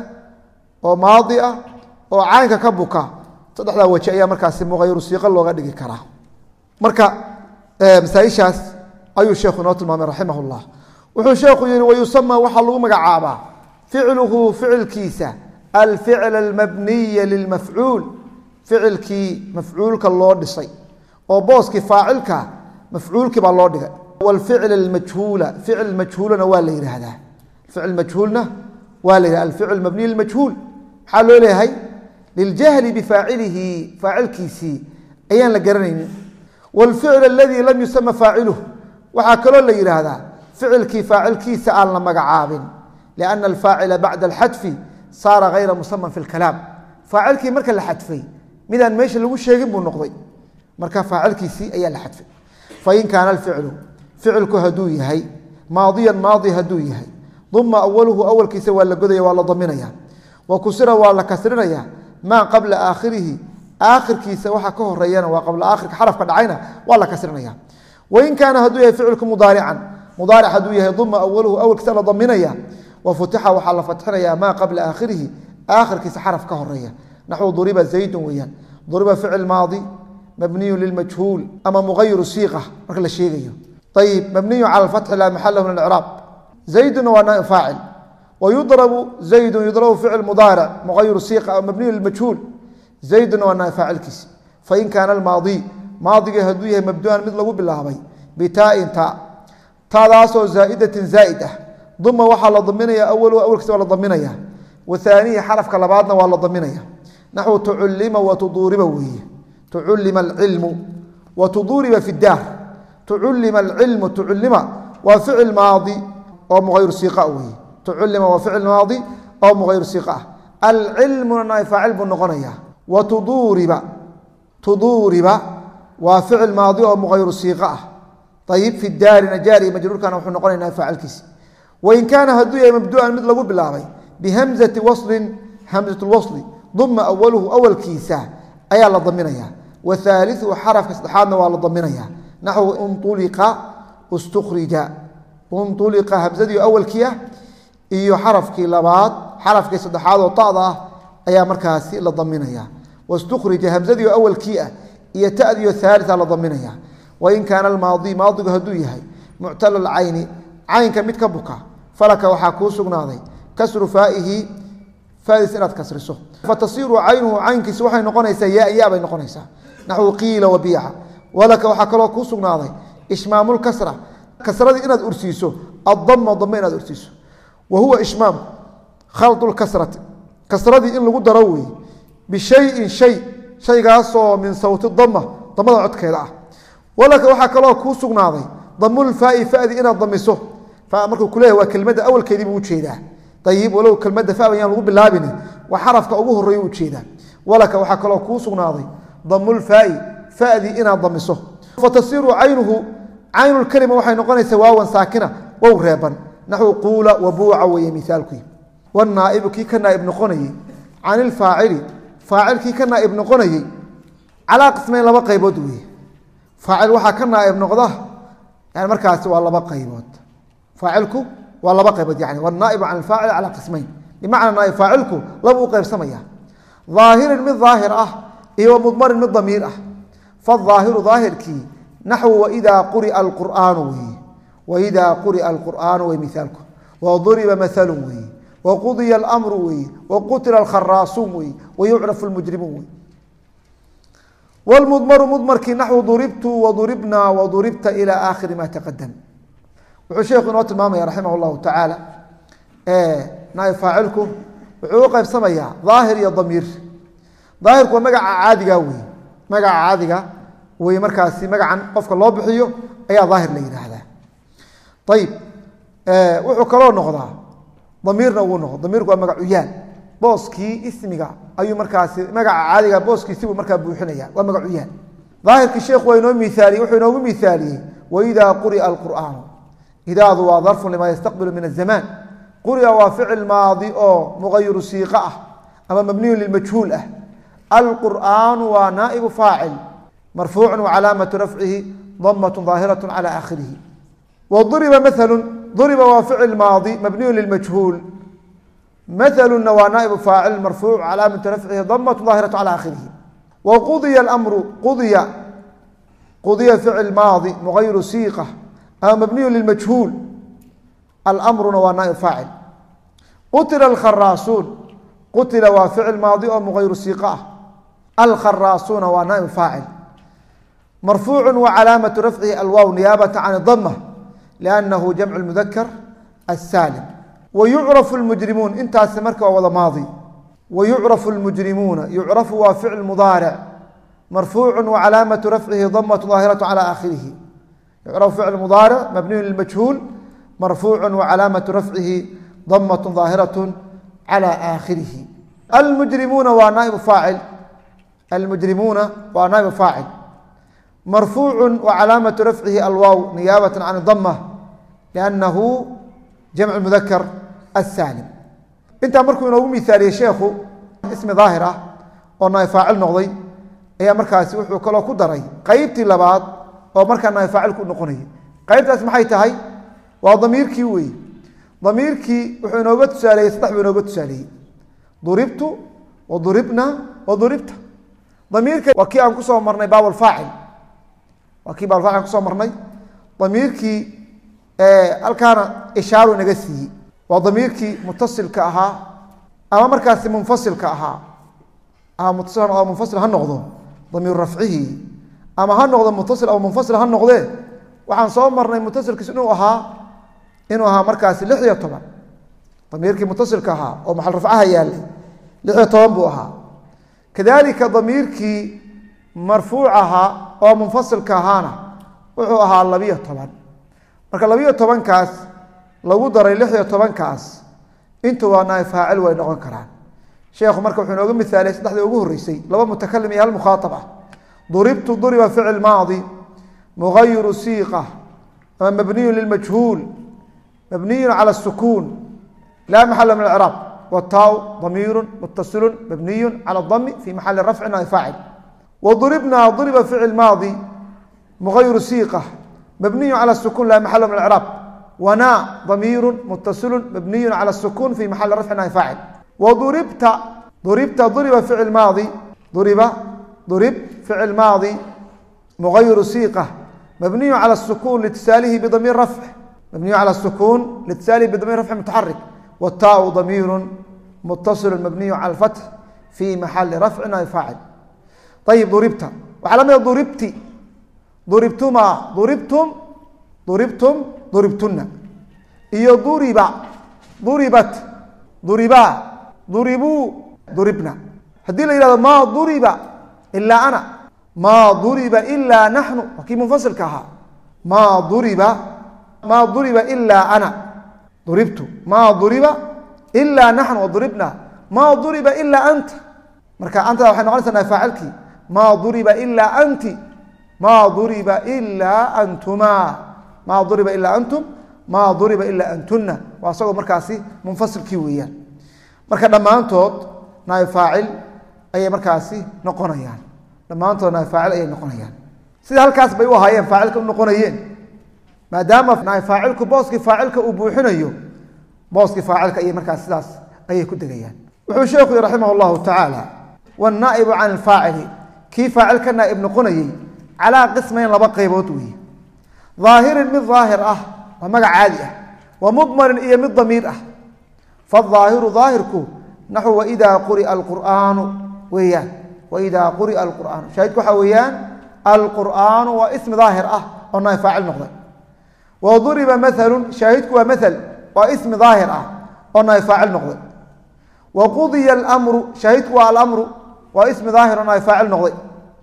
oo maadi ah oo caynka ka buka saddexdaa weji ayaa markaasi muqayru siiqo looga dhigi karaa marka masaaishaas ayuu sheekhu inoo tilmaamay raximah اllah wuxuu sheekhu yihi wayusama waxaa lagu magacaabaa ficluhu ficilkiisa alficl almabniya lilmafcuul ficilkii mafcuulka loo dhisay oo booskii faacilka mafcuulkii baa loo dhigay wlficl almajhuula ficil majhuulana waa la yihahdaa ficil majhuulna waa la yihahda alficl mabniy lilmajhuul maxaa loo leeyahay liljahli bifaacilihi faacilkiisii ayaan la garanaynin wاlficl aladii lam yusama faaciluh waxaa kaloo la yidhaahdaa ficilkii faacilkiisa aan la magacaabin liأna alfaacila bacda alxadfi saara hayra musaman fi اlkalaam faacilkii marka la xadfay midaan meesha lagu sheegin buu noqday marka faacilkiisii ayaa la xadfay fain kaana alficlu ficilku hadduu yahay maadiyan maadi hadduu yahay duma awaluhu awalkiisa waa la godaya waa la daminaya wa kusira waa la kasrinaya maa qabla aakhirihi aakhirkiisa waxa ka horeeyana waa qabla aakhirka xarafka dhacayna waa la kasrinaya wain kaana hadduu yahay ficilku mudaarican mudaaric hadduu yahay duma awaluhu awalkiisa la daminaya wa futixa waxaa la fatxinaya maa qabla aakhirihi aakhirkiisa xaraf ka horeeya naxwu duriba zaydun weeyaan duriba ficil maadi mabniyu lilmajhuul ama mugayiru siiqa marka la sheegayo ayib mabniyu cala alfatxi laa maxala min alcraab zayduna waa naa'ib faacil wayudrabu zaydun yudrabu ficil mudaaric mugayiru siiqa mabniyu lilmajhuul zayduna waa naa'ib faacilkiisi fain kaana almaadi maadigii hadduu yahay mabdu'an mid lagu bilaabay bitaain ta taadaasoo zaa'idatin zaa'id ah duma waxaa la daminaya awaluhu awalkiisa waa la daminaya wahaanihi xarafka labaadna waa la daminaya naxwu tucullima watuduuriba weeye tucullima alcilmu watuduuriba fi daar tucullima alcilmu tucullima waa ficil maadi oo mughayru siiqa weeye tucullima waa ficil maadi oo mughayru siiqa ah alcilmuna naa'ib faacil buu noqonaya watuduuriba tuduuriba waa ficil maadi oo mughayru siiqa ah ayib fi daarina jaari majruurkana wuxuu noqonaya naa'ib faacilkiisi wain kaana hadduu yahay mabdu'an mid lagu bilaabay bihamzati waslin hamzatu lwasli duma awaluhu awalkiisa ayaa la daminaya wahaaliثuhu xarafka saddexaadna waa la daminaya naxwu unطuliqa istukrija unطuliqa hamzadii awalkii ah iyo xarafkii labaad xarafkii saddexaad oo ta'da ah ayaa markaasi la daminaya wastukrija hamzadii awalkii ah iyo ta'diyo haalia la daminaya wain kaana almaadi maadigu hadduu yahay muctal alcayni caynka mid ka buka falaka waxaa kuu sugnaaday kasru faaihi faadiis inaad kasriso fatasiiru caynuhu caynkiisi waxay noqonaysaa ya bay noqonaysaa naxwu qiila wabiica walaka waxaa kaloo kuu sugnaaday ishmaamu lkasra kasradii inaad ursiiso addama dame inaad ursiiso wa huwa ishmaam khaldu lkasrati kasradii in lagu daro weeye bishayin shay shaygaasoo min sawti dama damada codkeeda ah walaka waxaa kaloo kuu sugnaaday damulfaai fadi inaad damiso markuu kuleeyahy waa kelmadda awalkeedii buu ujeedaa ayib walow kelmadda fa yaan lagu bilaabin waa xarafka ugu horeeya ujeedaa walaka waxaa kaloo kuu sugnaaday damulfaai fadii inaad damiso fatasiiru caynuhu caynulkelima waxay noqonaysaa waawan saakina wow reeban naxwu quula wabuuca weeye miaalkii wanaa'ibu kii ka naaib noqonayey can ilfaacili faacilkii ka naaib noqonayay calaa qismayn laba qaybood weeye faacil waxaa ka naaib noqda yani markaasi waa laba qaybood faacilku waa laba qaybood yani wanaaibu can alfaacil calaa qismayn bimacnaa naaib faacilku laba u qaybsamaya ظaahirin mid daahir ah iyo mudmarin mid damiir ah faظaahiru daahirkii naxwu waidaa quria alqur'aanu weeye waidaa quria alqur'aanu wey mihaalku waduriba maalu weeye wqudiya اlmru weeye waqutila alkharaasuun weeye wayucrafu lmujrimuun wey wlmudmaru mudmarkii naxwu duribtu waduribna waduribta ilى aakhiri ma taqadam wuxuu sheekhu inoo tilmaamaya raximah اllahu tacaala naaib faacilku wuxuu u qaybsamayaa daahir iyo damiir daahirku waa magaca caadiga wey magaca caadiga wey markaasi magacan qofka loo bixiyo ayaa daahir la yidhaahdaa ayib wuxuu kaloo noqdaa damiirna wuu noqdo damiirku waa magacuyaal booskii ismiga ayuu markaasi magaca caadiga booskiisi buu markaa buuxinaya waa magacuyaal daahirkii sheekhu waa inoo miaaliyey wuxuu inoogu miaaliyey waidaa quria alqur'aanu idaadu waa darfun lima yastaqbilu min azamaan quria waa ficil maadi oo muqayiru siiqa ah ama mabniyu lilmajhuul ah alqur'aanu waa naaibu faacil marfuucu wacalaamatu rafcihi damat daahiraة calى aakhirihi waduriba maalu duriba waa ficil maadi mabniyu lilmajhuul maaluna waa naaibu faacil marfuuc calaamatu rafcihi damat daahiraة calى aakhirihi waqudiya mru qudiya ficil maadi muqayiru siiqa ama mabniyu lilmajhuul almruna waa naaib faacil qutila alkharaasuun qutila waa ficil maadi oo muqayiru siiqa ah alkharaasuuna waa naaib faacil marfuucu wacalaamatu rafcihi alwaaw niyaabata can dama liannahu jamcu mudakar asaalim wayucrafu lmujrimuun intaasi marka waa wada maadi wayucrafu lmujrimuuna yucrafu waa ficil mudaaric marfuucu wacalaamatu rafcihi damatu daahiratu calى aakhirihi yucrafu ficil mudaaric mabniyu lilmajhuul marfuucu wacalaamatu rafcihi damat daahiraة calى aakhirihi almujrimuuna waa naaibu faacil almujrimuuna waa naaibu faacil marfuucu wacalaamatu rafcihi alwaaw niyaabata can dama liannahu jamcu mudakar asaalim intaa markuu inoogu miaaliyey sheekhu ismi daahir ah oo naaib faacil noqday ayaa markaasi wuxuu kaloo ku daray qeybtii labaad oo markaa naaib faacilku u noqonayay qeybtaas maxay tahay waa damiirkii wey damiirkii wuxuu inooga tusaaleeyey saddex buu inooga tusaaleeyey duribtu waduribna waduribta damiirka waa kii aan kusoo marnay baabulfaacil waa kii baabulfaacil aan kusoo marnay damiirkii halkaana ishaaru inaga siiyey waa damiirkii mutasilka ahaa ama markaasi munfasilka ahaa ama mutasil ama munfasil ha noqdo damiiru rafcihi ama ha noqdo mutasil ama munfasil ha noqdee waxaan soo marnay mutasilkiis inuu ahaa markaasi 16 damiirkii mutasilka ahaa oo maxal rafcaha yaalay 16 buu ahaa kadalika damiirkii marfuuc ahaa oo munfasilka ahaana wuxuu ahaa 12 marka 12 kaas lagu daray 16 kaas intu waa naaib faacil way noqon karaan sheekhu marka wuxuu inooga misaalay saddexdii ugu horeysay laba mutakalim iyo hal mukhaatab ah duribtu duriba ficil maadi mugayiru siiqa ama mabniyu lilmajhuul mبني على السكون لا محل من الإعراب والتاء ضمير متصل مبني على الضم في محل رفع نائب فاعل وضربنا ضرب فعل ماضي مغير سيقة مبني على السكون لا محل من الإعراب وناء ضمير متصل مبني على السكون في محل رفع نائب فاعل وضربت ضرب فعل ماضي ضرب فعل ماضي مغير سيقة مبني على السكون لاتصاله بضمير رفع مبني على السكون لاتصاله بضمير رفع متحرك والتاء ضمير متصل مبني على الفتح في محل رفع نائب فاعل طيب ضربت وعلامة ضربتي ضربتما ضربتم ضربتن iyo ضربت ضربا ضربوا ضربنا hadii la yiraahdo ma ضرب الا انا ما ضرب الا نحن وكي منفصل كها ما ضرب إلا أنا ضربت ما ضرب إلا نحن وضربنا ما ضرب إلا أنت marka anta waxay noqonaysaa faacilkii ma ضرب إلا أنت ما ضرب إلا أنتما ما ضرب إلا أنتم ما ضرب إلا أنتن waasoo markaasi munfasilkii weeyaan marka dhamaantood naay faacil ayay markaasi noqonayaan dhammaantoodna faacil ayay noqonayaan sida halkaas bay u ahaayeen faacilka u noqonayeen maadaama faacilku booskii faacilka uu buuxinayo booskii faacilka ayay markaas sidaas ayay ku degayaan wuxuu sheekhu raximah allahu tacaala wannaa'ibu can alfaacili kii faacil ka naa'ib noqonayey calaa qismayn laba qaybood weeye ظaahirin mid daahir ah waa magac caadi ah wa mudmarin iyo mid damiir ah faظaahiru daahirku naxu waidaa quria alqur'aanu weeyaan waidaa quria alqur'aanu shaahidku waxaa weeyaan alqur'aanu waa ismi daahir ah oo naa'ib faacil noqday waduriba mahalun shaahidku waa mahal waa ismi daahir ah oo naa'ib faacil noqday waqudiya alamru shaahidku waa alamru waa ismi daahir oo naa'ib faacil noqday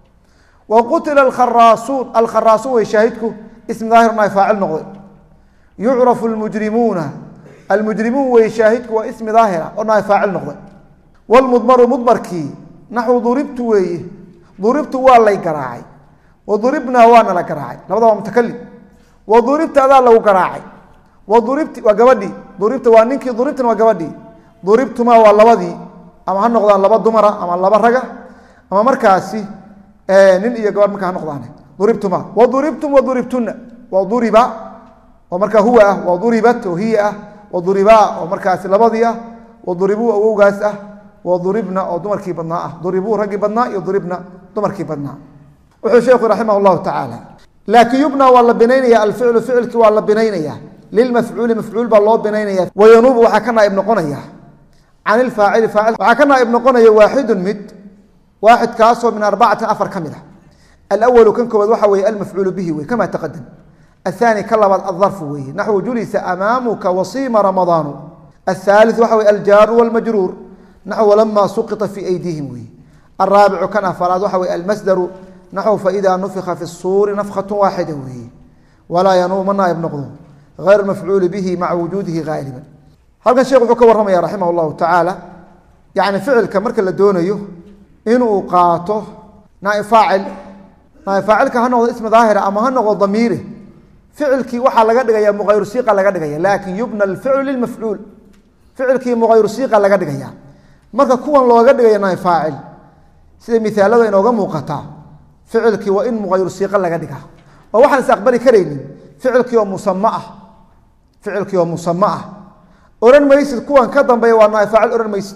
waqutila alkharaasuun way shaahidku ismi daahir naa'ib faacil noqday yucrafu lmujrimuuna almujrimuun wey shaahidku waa ismi daahira oo naa'ib faacil noqday wlmudmaru mudmarkii naxwu duribtu weeye duribtu waa lay garaacay waduribnaa waana la garaacay labada waa mutakalim waduribta adaa lagu garaacay waduribti waa gabadhii duribta waa ninkii duribtana waa gabadhii duribtumaa waa labadii ama ha noqdaan laba dumara ama laba raga ama markaasi nin iyo gabadh markaa ha noqdaan duribtuma waduribtum waduribtuna waduriba oo markaa huwa ah waduribat oo hiya ah waduriba oo markaasi labadii ah waduribuu awowgaas ah waduribna oo dumarkii badnaa ah duribuu raggii badnaa iyo duribna dumarkii badnaa wuxuu sheekhu raximah llahu tacaala laakiin yubna waa la binaynaya alficlu ficilkii waa la binaynaya lilmafcuuli mafcuul baa loo binaynaya wayanuubu waxaa ka naaib noqonaya can ilfaacili faacil waxaa ka naaib noqonaya waaxidun mid waaxid kaasoo min arbacatin afar ka mid ah alawalu kan koobaad waxa weeye almafcuulu bihi wey kama taqadam athani ka labaad aldarfu weeye naxwu julisa amaamuka wasiima ramadaanu athaalith waxa weye aljaaru walmajruur naxw walama suqita fii aydiihim weeye alraabicu kan afaraad waxa weye almasdaru naxw faida nufika fi suuri nafkatu waaxida weeye walaa yanuubu ma naaib noqdo غayr mafcuuli bihi maca wujuudihi gaaliban halkan sheekh wuxuu ka warramaya raximah اllahu tacaala yani ficilka marka la doonayo inuu qaato naaib faacil naaib faacilka ha noqdo ismi daahira ama ha noqdo damiire ficilkii waxaa laga dhigaya muayru siiqa laga dhigaya laakin yubna alficlu lilmafcuul ficilkii muayru siiqa laga dhigaya marka kuwan looga dhigaya naaib faacil sida misaalada inooga muuqataa ficilkii waa in muayru siiqa laga dhiga oo waxaan is aqbali karaynin ficilkii oo musama ah ficilkii oo musama ah ohan maysid kuwan ka dambeeya waa naaib faacil ohan maysid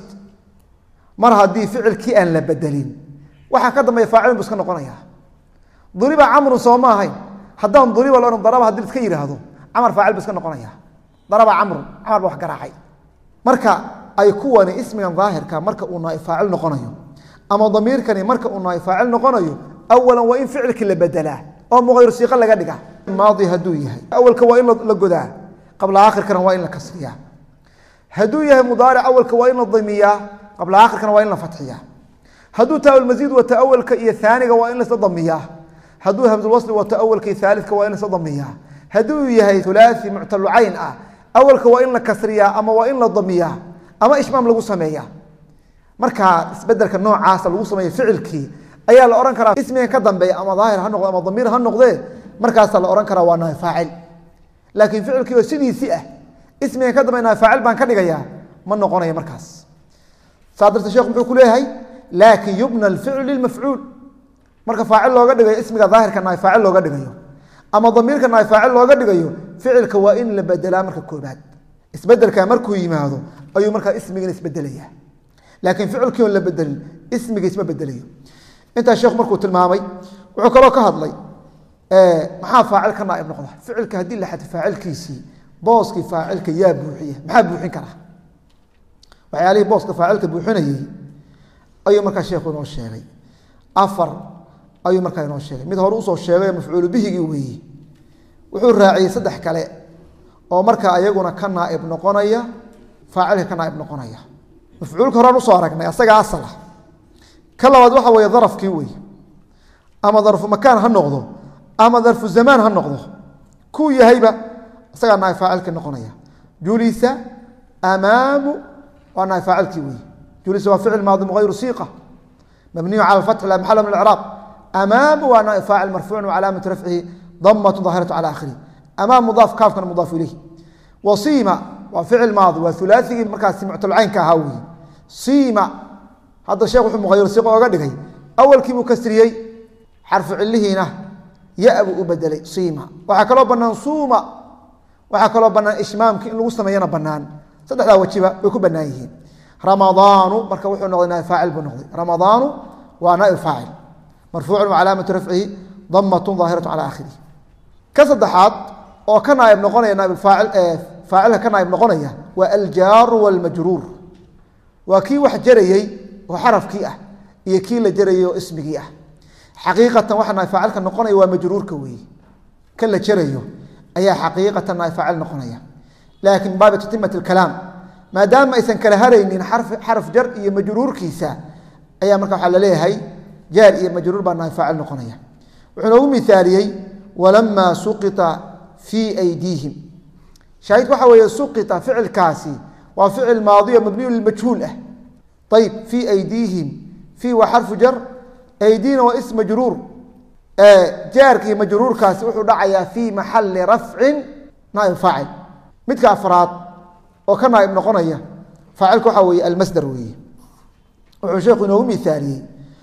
mar haddii ficilkii aan la bedelin waxaa ka dambeeya faacilin bu iska noqonaya duriba camrun soo ma ahayn haddaan duriba la odhan daraba haddii iska yidhaahdo camar faacil bu iska noqonaya daraba camrun camar ba wax garaacay marka ay kuwani ismigan daahirka marka uu naaib faacil noqonayo ama damiirkani marka uu naaib faacil noqonayo awalan waa in ficilkii la bedelaa oo muayru siiqa laga dhiga maadi hadduu yahay awalka waa in la godaa qabla aakhirkana waa in la kasriyaa hadduu yahay mudaaric awalka waa in la damiyaa qabla aakhirkana waa in la fatxiyaa hadduu taaulmasiid wato awalka iyo aaniga waa in lasla damiyaa hadduu hamsulwasli wato awalka iyo aalidka waa in lasla damiyaa hadduu yahay hulaai muctalu cayn ah awalka waa in la kasriyaa ama waa in la damiyaa ama ishmaam lagu sameeyaa markaa isbedelka noocaasa lagu sameeya ficilkii ayaa la ohan karaa ismigan ka dambeeya ama daahir ha noqdo ama damiir ha noqdee markaasaa la ohan karaa waa naaib faacil laakiin ficilkii oo sidiisii ah ismigan ka dambeya naaib faacil baan ka dhigayaa ma noqonayo markaas saa dartee shekh muxuu ku leeyahay laakin yubna alficlu lilmafcuul marka faacil looga dhigayo ismiga daahirka naaib faacil looga dhigayo ama damiirka naaib faacil looga dhigayo ficilka waa in la bedelaa marka koobaad isbedelka markuu yimaado ayuu markaa ismigan isbedelaya laakiin ficilkii oon la bedelin ismiga isma bedelayo intaa sheekhu markuu tilmaamay wuxuu kaloo ka hadlay maxaa faacil ka naaib noqda ficilka haddii la xadfo faacilkiisii booskii faacilka yaa buuxiya maxaa buuxin karaa waxyaalihii booska faacilka buuxinayey ayuu markaa sheekhu inoo sheegay afar ayuu markaa inoo sheegay mid hore usoo sheegay mafcuulu bihigii weeye wuxuu raaciyey saddex kale oo markaa ayaguna ka naaib noqonaya faacilka ka naaib noqonaya mafcuulka horaan usoo aragnay asaga asala ka labaad waxa weeye darafkii wey ama darfu makaan ha noqdo ama darfu zamaan ha noqdo kuu yahayba isagaa naaib faacilkii noqonaya julisa amaamu waa naaib faacilkii wey julisa waa ficil maadi muayru siiqa mabniyu cala fatxi la maxala min icraab amaamu waa naaib faacil marfuucun wacalaamatu rafcihi damatu daahiratu cala akhirih amaam mudaaf kaafkana mudaafu ilayhi wasiima waa ficil maadi waa hulaaigii markaasi muctalcaynka ahaa wey siima hadda sheekh wuxuu mughayir siiqo oga dhigay awalkii buu kasriyey xarfu cilihiina ya buu u bedelay siima waxaa kaloo bannaan suuma waxaa kaloo bannaan ishmaamki in lagu sameeyana bannaan saddexdaa wajiba way ku bannaan yihiin ramadaanu marka wuxuu noqday naa'ib faacil buu noqday ramadaanu waa naa'ib faacil marfuucun wa calaamatu rafcihi damatun daahiratu cala aakhirih ka saddexaad oo ka naa'ib noqonaya naa'ib faacil faacilka ka naa'ib noqonaya waa aljaaru walmajruur waa kii wax jarayey oo xarafkii ah iyo kii la jarayey oo ismigii ah xaqiiqatan waxa naa'ib faacilka noqonaya waa majruurka weeye kan la jarayo ayaa xaqiiqatan naa'ib faacil noqonaya laakiin baabi tatimati alkalaam maadaama aysan kala haraynin xaraf jar iyo majruurkiisa ayaa marka waxaa la leeyahay jaar iyo majruur baa naa'ib faacil noqonaya wuxuu noogu mithaaliyey walamaa suqita fii aydiihim shaahid waxa weeye suqita ficilkaasi waa ficil maadiyo mabniyu lilmajhuul ah ayib fii aydiihim fii waa xarfu jar aydiina waa ism majruur jaarkii majruurkaasi wuxuu dhacayaa fii maxali rafcin naa'ib faacil midka afraad oo ka naa'ib noqonaya faacilka waxaa weeye almasdar weeye wuxuu sheekhu inoogu mithaaliyey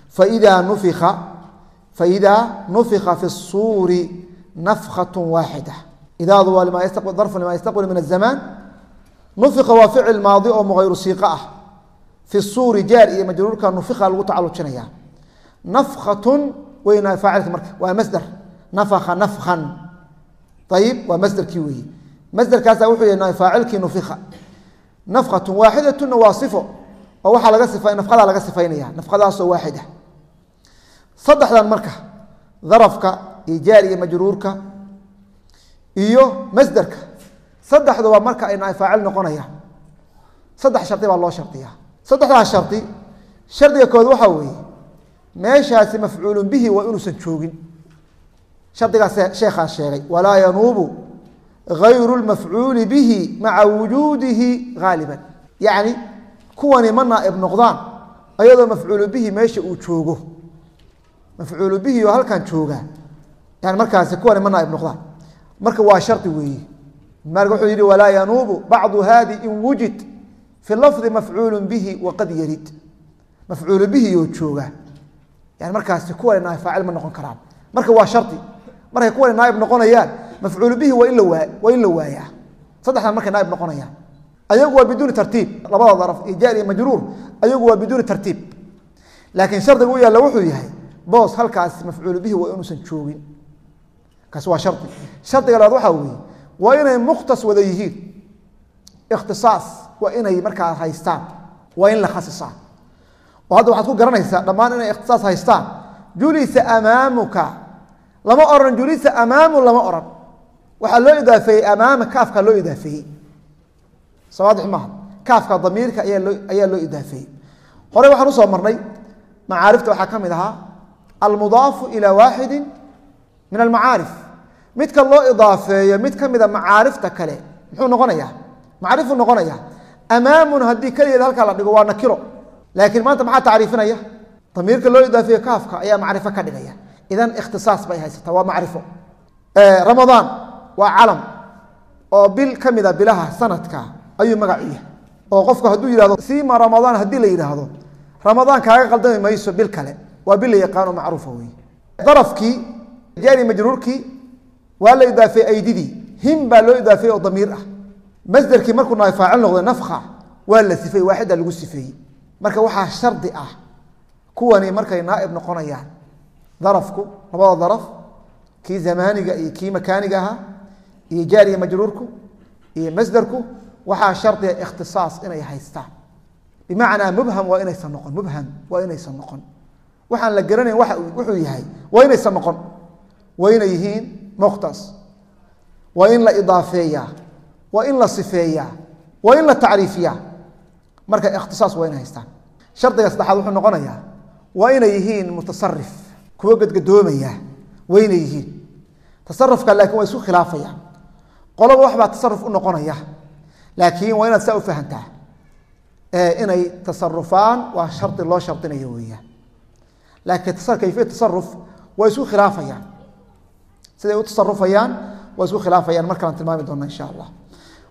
faidaa nufika fi الsuuri nafkaة waaxida idaadu waa darfu lima yastaqbil min الzamaan nufika waa ficil maadi oo mughayru siiqa ah fi suuri jaar iyo majruurka nufika lagu tacalujinaya nafkatun weyna faacilka marka waa masder nafaka nafkan ayib waa masderkii weeye masderkaasa wuxuu yahay faacilkii nufika nafkatun waaxidatuna waa sifo oo waxaa nafkadaa laga sifaynaya nafkadaasoo waaxida saddexdan marka darafka iyo jaar iyo majruurka iyo masderka saddexduba marka ay naa'ib faacil noqonayaan saddex shardi baa loo shardiya saddexdaas shardi shardiga kood waxaa weeye meeshaasi mafcuulun bihi waa inuusan joogin shardigaas sheekhaa sheegay walaa yanuubu gayru lmafcuuli bihi maca wujuudihi gaaliban yacni kuwani ma naa'ib noqdaan ayadoo mafcuulu bihi meesha uu joogo mafcuulu bihi oo halkan jooga yani markaasi kuwani ma naa'ib noqdaan marka waa shardi weeye maalik wuxuu yihi walaa yanuubu bacdu hadi in wujid fi lafdi mafcuulu bihi waqad yarid mafcuulu bihi oo jooga yani markaasi kuwani naa'ib faacil ma noqon karaan marka waa shardi markay kuwani naa'ib noqonayaan mafcuulu bihi waa in la waayaa saddexdan markay naa'ib noqonayaan ayagu waa biduuni tartiib labada daraf iyo jaar iyo majruur ayagu waa biduuni tartiib laakiin shardiga u yaalla wuxuu yahay boos halkaas mafcuulu bihi waa inuusan joogin kaasi waa shardi shardiga labaad waxaa weeye waa inay mukhtas wada yihiin ikhtisaas waa inay markaa haystaan waa in la khasisaa oo hadda waxaad ku garanaysaa dhammaan inay ikhtisaas haystaan julisa amaamuka lama oran julisa amaamu lama oran waxaa loo idaafeeyey amaama kaafka loo idaafeeyey sawaadix maaha kaafka damiirka ayaa loo idaafeeyey horey waxaan usoo marnay macaarifta waxaa ka mid ahaa almudaafu ilaa waaxidi min almacaarif midka loo idaafeeyo mid ka mida macaarifta kale muxuu noqonaya macrifuu noqonaya amaamun haddii keligeed halkaa la dhigo waa nakiro laakiin maanta maxaa tacriifinaya damiirka loo idaafeeyo kaafka ayaa macrifo ka dhigaya idan ikhtisaas bay haysataa waa macrifo ramadaan waa calam oo bil ka mida bilaha sanadka ayuu magac u yahay oo qofku hadduu yihahdo siima ramadaan haddii la yidhaahdo ramadaan kaaga qaldami mayso bil kale waa bil la yaqaano macruufa wey darafkii jaari majruurkii waa la idaafeeyey aydidii him baa loo idaafeeyey oo damiir ah masderkii markuu naa'ib faacil noqday nafka waa la sifeeyey waaxida lagu sifeeyey marka waxaa shardi ah kuwani markay naa'ib noqonayaan darafku labada daraf kii zamaaniga iyo kii makaaniga ahaa iyo jaar iyo majruurku iyo masderku waxaa shardiga ikhtisaas inay haystaan bimacnaa mubham waa inaysan noqon mubham waa inaysan noqon waxaan la garanayn wuxuu yahay waa inaysan noqon waa inay yihiin mukhtas waa in la idaafeeyaa waa in la sifeeyaa waa in la tacriifiyaa marka ikhtisaas waa inay haystaan shardiga saddexaad wuxuu noqonayaa waa inay yihiin mutasarif kuwo gadgadoomaya waa inay yihiin tasarufka laakiin waa isku khilaafayaan qoloba waxbaa tasaruf u noqonaya laakiin waa inaad saa u fahantaa inay tasarufaan waa shardi loo shardinayo weeyaan laakiin kayfiya tasaruf waa isku khilaafayaan siday u tasarufayaan waa isku khilaafayaan markalaan tilmaami doona insha allah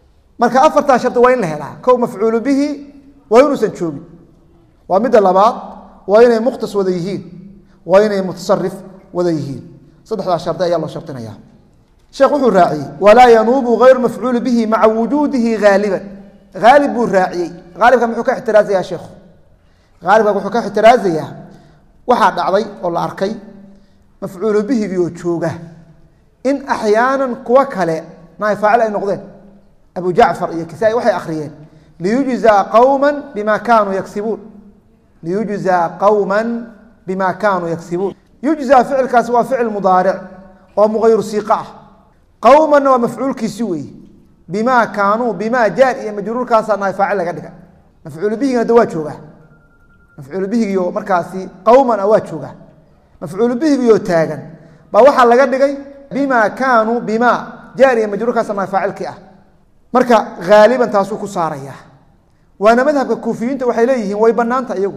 marka afartaa shardi waa in la helaa kow mafcuulu bihi waa inuusan joogin waa midda labaad waa inay mukhtas wada yihiin waa inay mutasarif wada yihiin saddexdaa shardi ayaa loo shardinaya sheekh wuxuu raaciyey walaa yanuubu gayru mafcuuli bihi maca wujuudihi haaliban haalib buu raaciyey haalibka muxuu ka ixtiraazayaa sheekhu haalibka wuxuu ka ixtiraazayaa waxaa dhacday oo la arkay mafcuulu bihigii oo jooga in axyaanan kuwa kale naay faacil ay noqdeen abu jacfar iyo kisaa-i waxay akhriyeen liyujzaa qowma bima kaanuu yaksibuun liyujzaa qowma bima kaanuu yaksibuun yujzaa ficilkaasi waa ficil mudaaric oo muqayru siiqa ah qowmanna waa mafcuulkiisi weeye bima kaanuu bima jaar iyo majruurkaasaa naay faacil laga dhiga mafcuulu bihigina da waa joogaa mafcuulu bihigiioo markaasi qowman a waa joogaa mafcuulu bihigiioo taagan baa waxaa laga dhigay bima kaanuu bima jaar iyo majruurkaasa naay faacilkii ah marka haaliban taasuu ku saaraya waana madhabka kuufiyiinta waxay leeyihiin way banaanta iyagu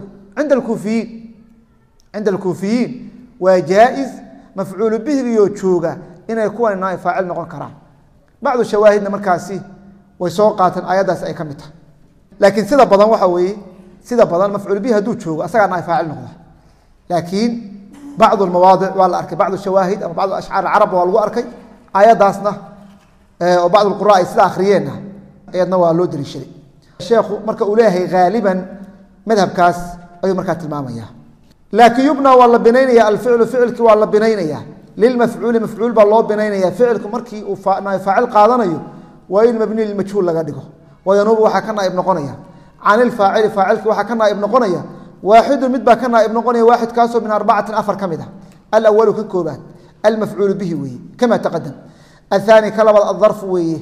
cinda alkuufiyiin waa jaa-is mafcuulu bihigiioo jooga inay kuwan naay faacil noqon karaan bacdu shawaahidna markaasi way soo qaateen aayaddaasi ay ka mid tahay laakiin sida badan waxa weeye sida badan mafcuul bihi hadduu joogo asagaa naay faacil noqda laakiin bacdu mawaadic waa la arkay bacdu shawaahid ama bacdu ashcaar carab waa lagu arkay aayaddaasna oo bacd qura ay sida akhriyeenna ayadna waa loo daliishaday sheekhu marka uu leeyahay haaliban madhabkaas ayuu markaa tilmaamaya laakiin yubna waa la binaynaya alficlu ficilki waa la binaynaya lilmafcuuli mafcuul baa loo binaynaya ficilku markii uu naay faacil qaadanayo waa in mabni lilmajhuul laga dhigo wayanuubu waxaa ka naaib noqonaya can ilfaacili faacilki waxaa ka naaib noqonaya waaxidun mid baa ka naaib noqonaya waaxidkaasoo min arbacatin afar ka mid a alawalu ka koobaad almafcuulu bihi weeye kama taqadam aلثاني ka labaad aلظرف weeye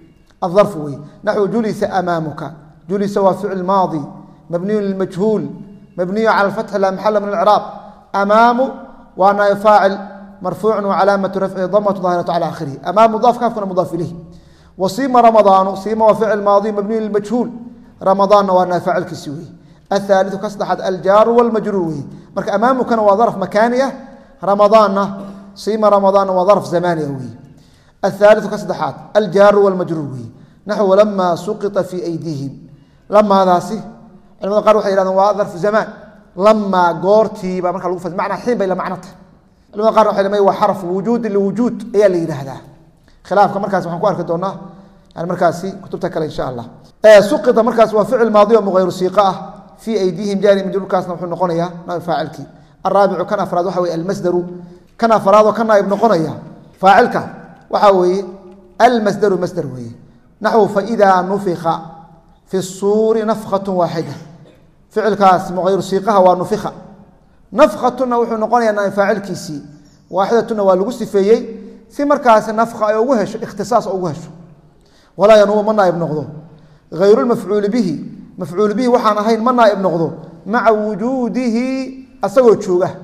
naxو julisa amaamuka julisa waa ficil maadi mabniyu lilmajhuul mabniyu calى اfatxi laa maxala min اcraab amaamu waa naay faacil marfuucu wcalaamatu rafcihi damatu daahiratu calى akhirihi amaam mudaaf kaafkuna mudaaf ilayhi wasiima ramadaanu siima waa ficil maadi mabniyu lilmajhuul ramadaanna waa naay faacilkiisi weeye aلثaaliثu ka saddexaad aljaaru wاlmajruur weeye marka amaamukana waa darf makaani ah ramadaanna siima ramadaanna waa darf zamaani ah weeye الثالث ka saddexaad aljaaru wاlmajruur wey naxو lama suqطa fii aydiihim lamaadaasi culamada qaar waxay yihahdeen waa darfu zamaan lamaa goortiiba marka lagu fas macnaa xiin bay la macno tahay culamada qaar waxay waa xarf wujuudi liwujuud ayaa la yidhaahdaa khilaafka markaas waxaan ku arki doonaa yani markaasi kutubta kale insha allah suqita markaas waa ficil maadi oo mughayru siiqa ah fii aydiihim jaari majruurkaasna wuxuu noqonayaa naaib faacilkii araabicu kan afraad waxa weye almasdaru kan afraadoo ka naaib noqonaya faacilka waxaa weeye almasdaru masdar weeye naxwu faidaa nufika fi الsuuri nafkaة waaxida ficilkaas muqayru siiqaha waa nufika nafkatuna wuxuu noqonayaa naaib faacilkiisii waaxidatuna waa lagu sifeeyey si markaasi nafka ay ugu hesho ikhtisaas ugu hesho walaa yanuubu ma naaib noqdo hayru lmafcuuli bihi mafcuul bihi waxaan ahayn ma naaib noqdo maca wujuudihi asagoo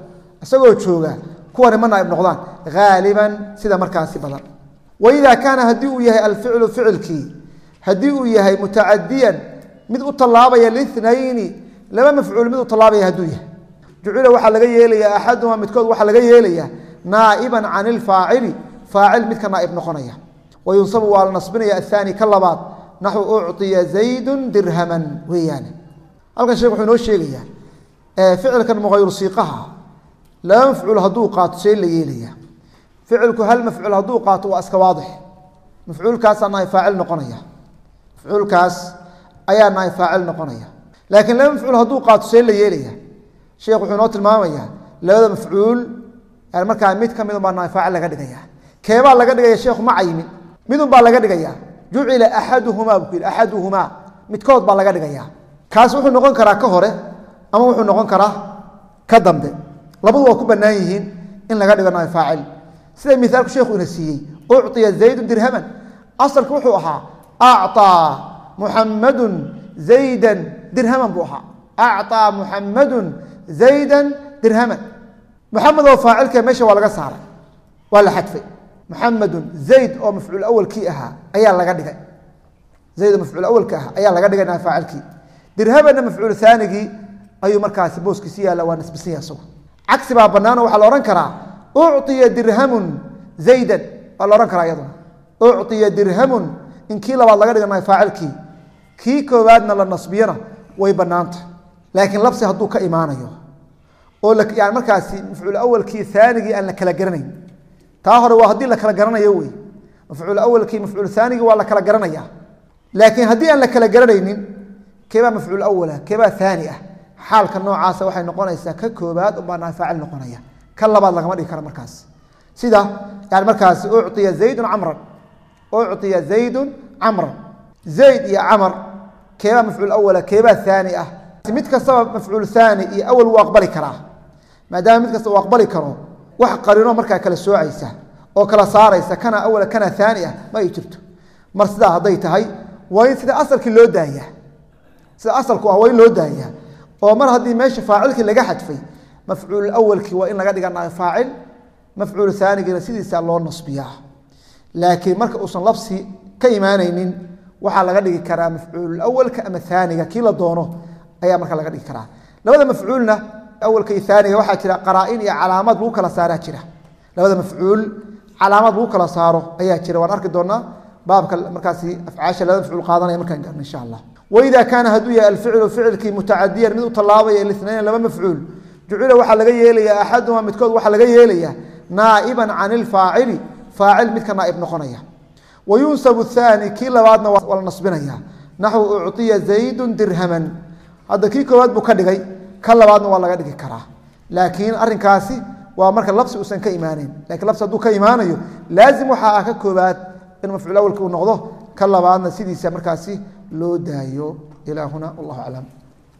jooga kuwani ma naaib noqdaan haaliban sida markaasi badan waida kaana haddii uu yahay alficlu ficilkii haddii uu yahay mutacadiyan mid u tallaabaya linayni laba mafcuul mid u tallaabaya hadduu yahay jucila waxaa laga yeelayaa axadumaa midkood waxaa laga yeelayaa naa'iban can ilfaacili faacil midka naaib noqonaya wayunsabu waa la nasbinaya aلthaani ka labaad naxو ucطiya zaydu dirhaman weeyaane halkan sheekh wuxuu inoo sheegayaa ficilkan mughayru siiqaha laba mafcuul hadduu qaato see la yeelaya ficilku hal mafcuul hadduu qaato waa iska waadix mafcuulkaasaa naay faacil noqonaya mafcuulkaas ayaa naay faacil noqonaya laakiin laba mafcuul hadduu qaato see la yeelaya sheekh wuxuu inoo tilmaamaya labada mafcuul yani markaa mid ka midun baa naay faacil laga dhigaya keebaa laga dhigaya sheekhu ma cayimin midun baa laga dhigaya jucila axaduhumaa buu ku yidhi axaduhumaa midkood baa laga dhigaya kaas wuxuu noqon karaa ka hore ama wuxuu noqon karaa ka dambe labadu waa ku bannaan yihiin in laga dhigo naay faacil sida miaalku sheekhu ina siiyey ucطiya zaydu dirhaman asalka wuxuu ahaa acطaa muxamadu zayda dirhaman buu ahaa acطaa muxamadu zayda dirhaman muxamed oo faacilka meesha waa laga saaray waa la xadfay muxamedun zayd oo mafcuul awalkii ahaa ayaa laga dhigay zayd oo mafcuul awalka ahaa ayaa laga dhigay naay faacilkii dirhamanna mafcuul haanigii ayuu markaasi booskiisi yaalla waa nisbisan yahay isagu cagsi baa banaano waxaa la odhan karaa ucطiya dirhamun zaydan waa la odhan karaa iyaduna ucطiya dirhamun in kii labaad laga dhiganayo faacilkii kii koowaadna la nasbiyana way banaanta laakiin labsi hadduu ka imaanayo oo yani markaasi mafcuul awalkii aanigii aan la kala garanayn taa hore waa haddii la kala garanayo wey mafcuul awalkii mafcuul aanigii waa la kala garanaya laakiin haddii aan la kala garanaynin keebaa mafcuul awala keebaa aani ah xaalka noocaasa waxay noqonaysaa ka koobaad ubaa faacil noqonaya ka labaad lagama dhigi kara markaas sida yani markaas ucطiya zaydun camran ucطiya zaydun camran zayd iyo camar keebaa mafcuul awala keebaa aani ah mid kastaba mafcuul aani iyo awal wuu aqbali karaa maadaama mid kasta uu aqbali karo wax qarino markaa kala soocaysa oo kala saaraysa kana awala kana aani ah ma ay jirto mar sidaa hadday tahay waa in sida asalkii loo daaya sida asalku ah waa in loo daaya oo mar haddii meesha faacilkii laga xadfay mafcuul awalkii waa in laga dhiga faacil mafcuul aanigiina sidiisa loo nasbiyaa laakiin marka uusan labsi ka imaanaynin waxaa laga dhigi karaa mafcuul awalka ama aaniga kii la doono ayaa marka laga dhigi karaa labada mafcuulna awalka iyo aaniga waxaa jira qaraain iyo calaamad lagu kala saaraa jira labada mafcuul calaamad lagu kala saaro ayaa jira waan arki doonaa baabka markaasi afcaasha labada mafcuul qaadanaya markaan gaarno insha allah waida kaana hadduu yahay alficlu ficilkii mutacadiyan mid u tallaabaya linayn laba mafcuul jucila waxaa laga yeelaya axaduhuma midkood waxaa laga yeelaya naaiban can ilfaacili faacil midka naaib noqonaya wayunsabu aani kii labaadna waa la nasbinaya naxwu ucطiya zaydun dirhaman hadda kii koowaad buu ka dhigay ka labaadna waa laga dhigi karaa laakiin arinkaasi waa marka labsi uusan ka imaaneyn lakiin labsi hadduu ka imaanayo laazim waxaa ah ka koobaad in mafcuul awalki uu noqdo ka labaadna sidiisa markaasi loo daayo ilaa huna wallahu aclam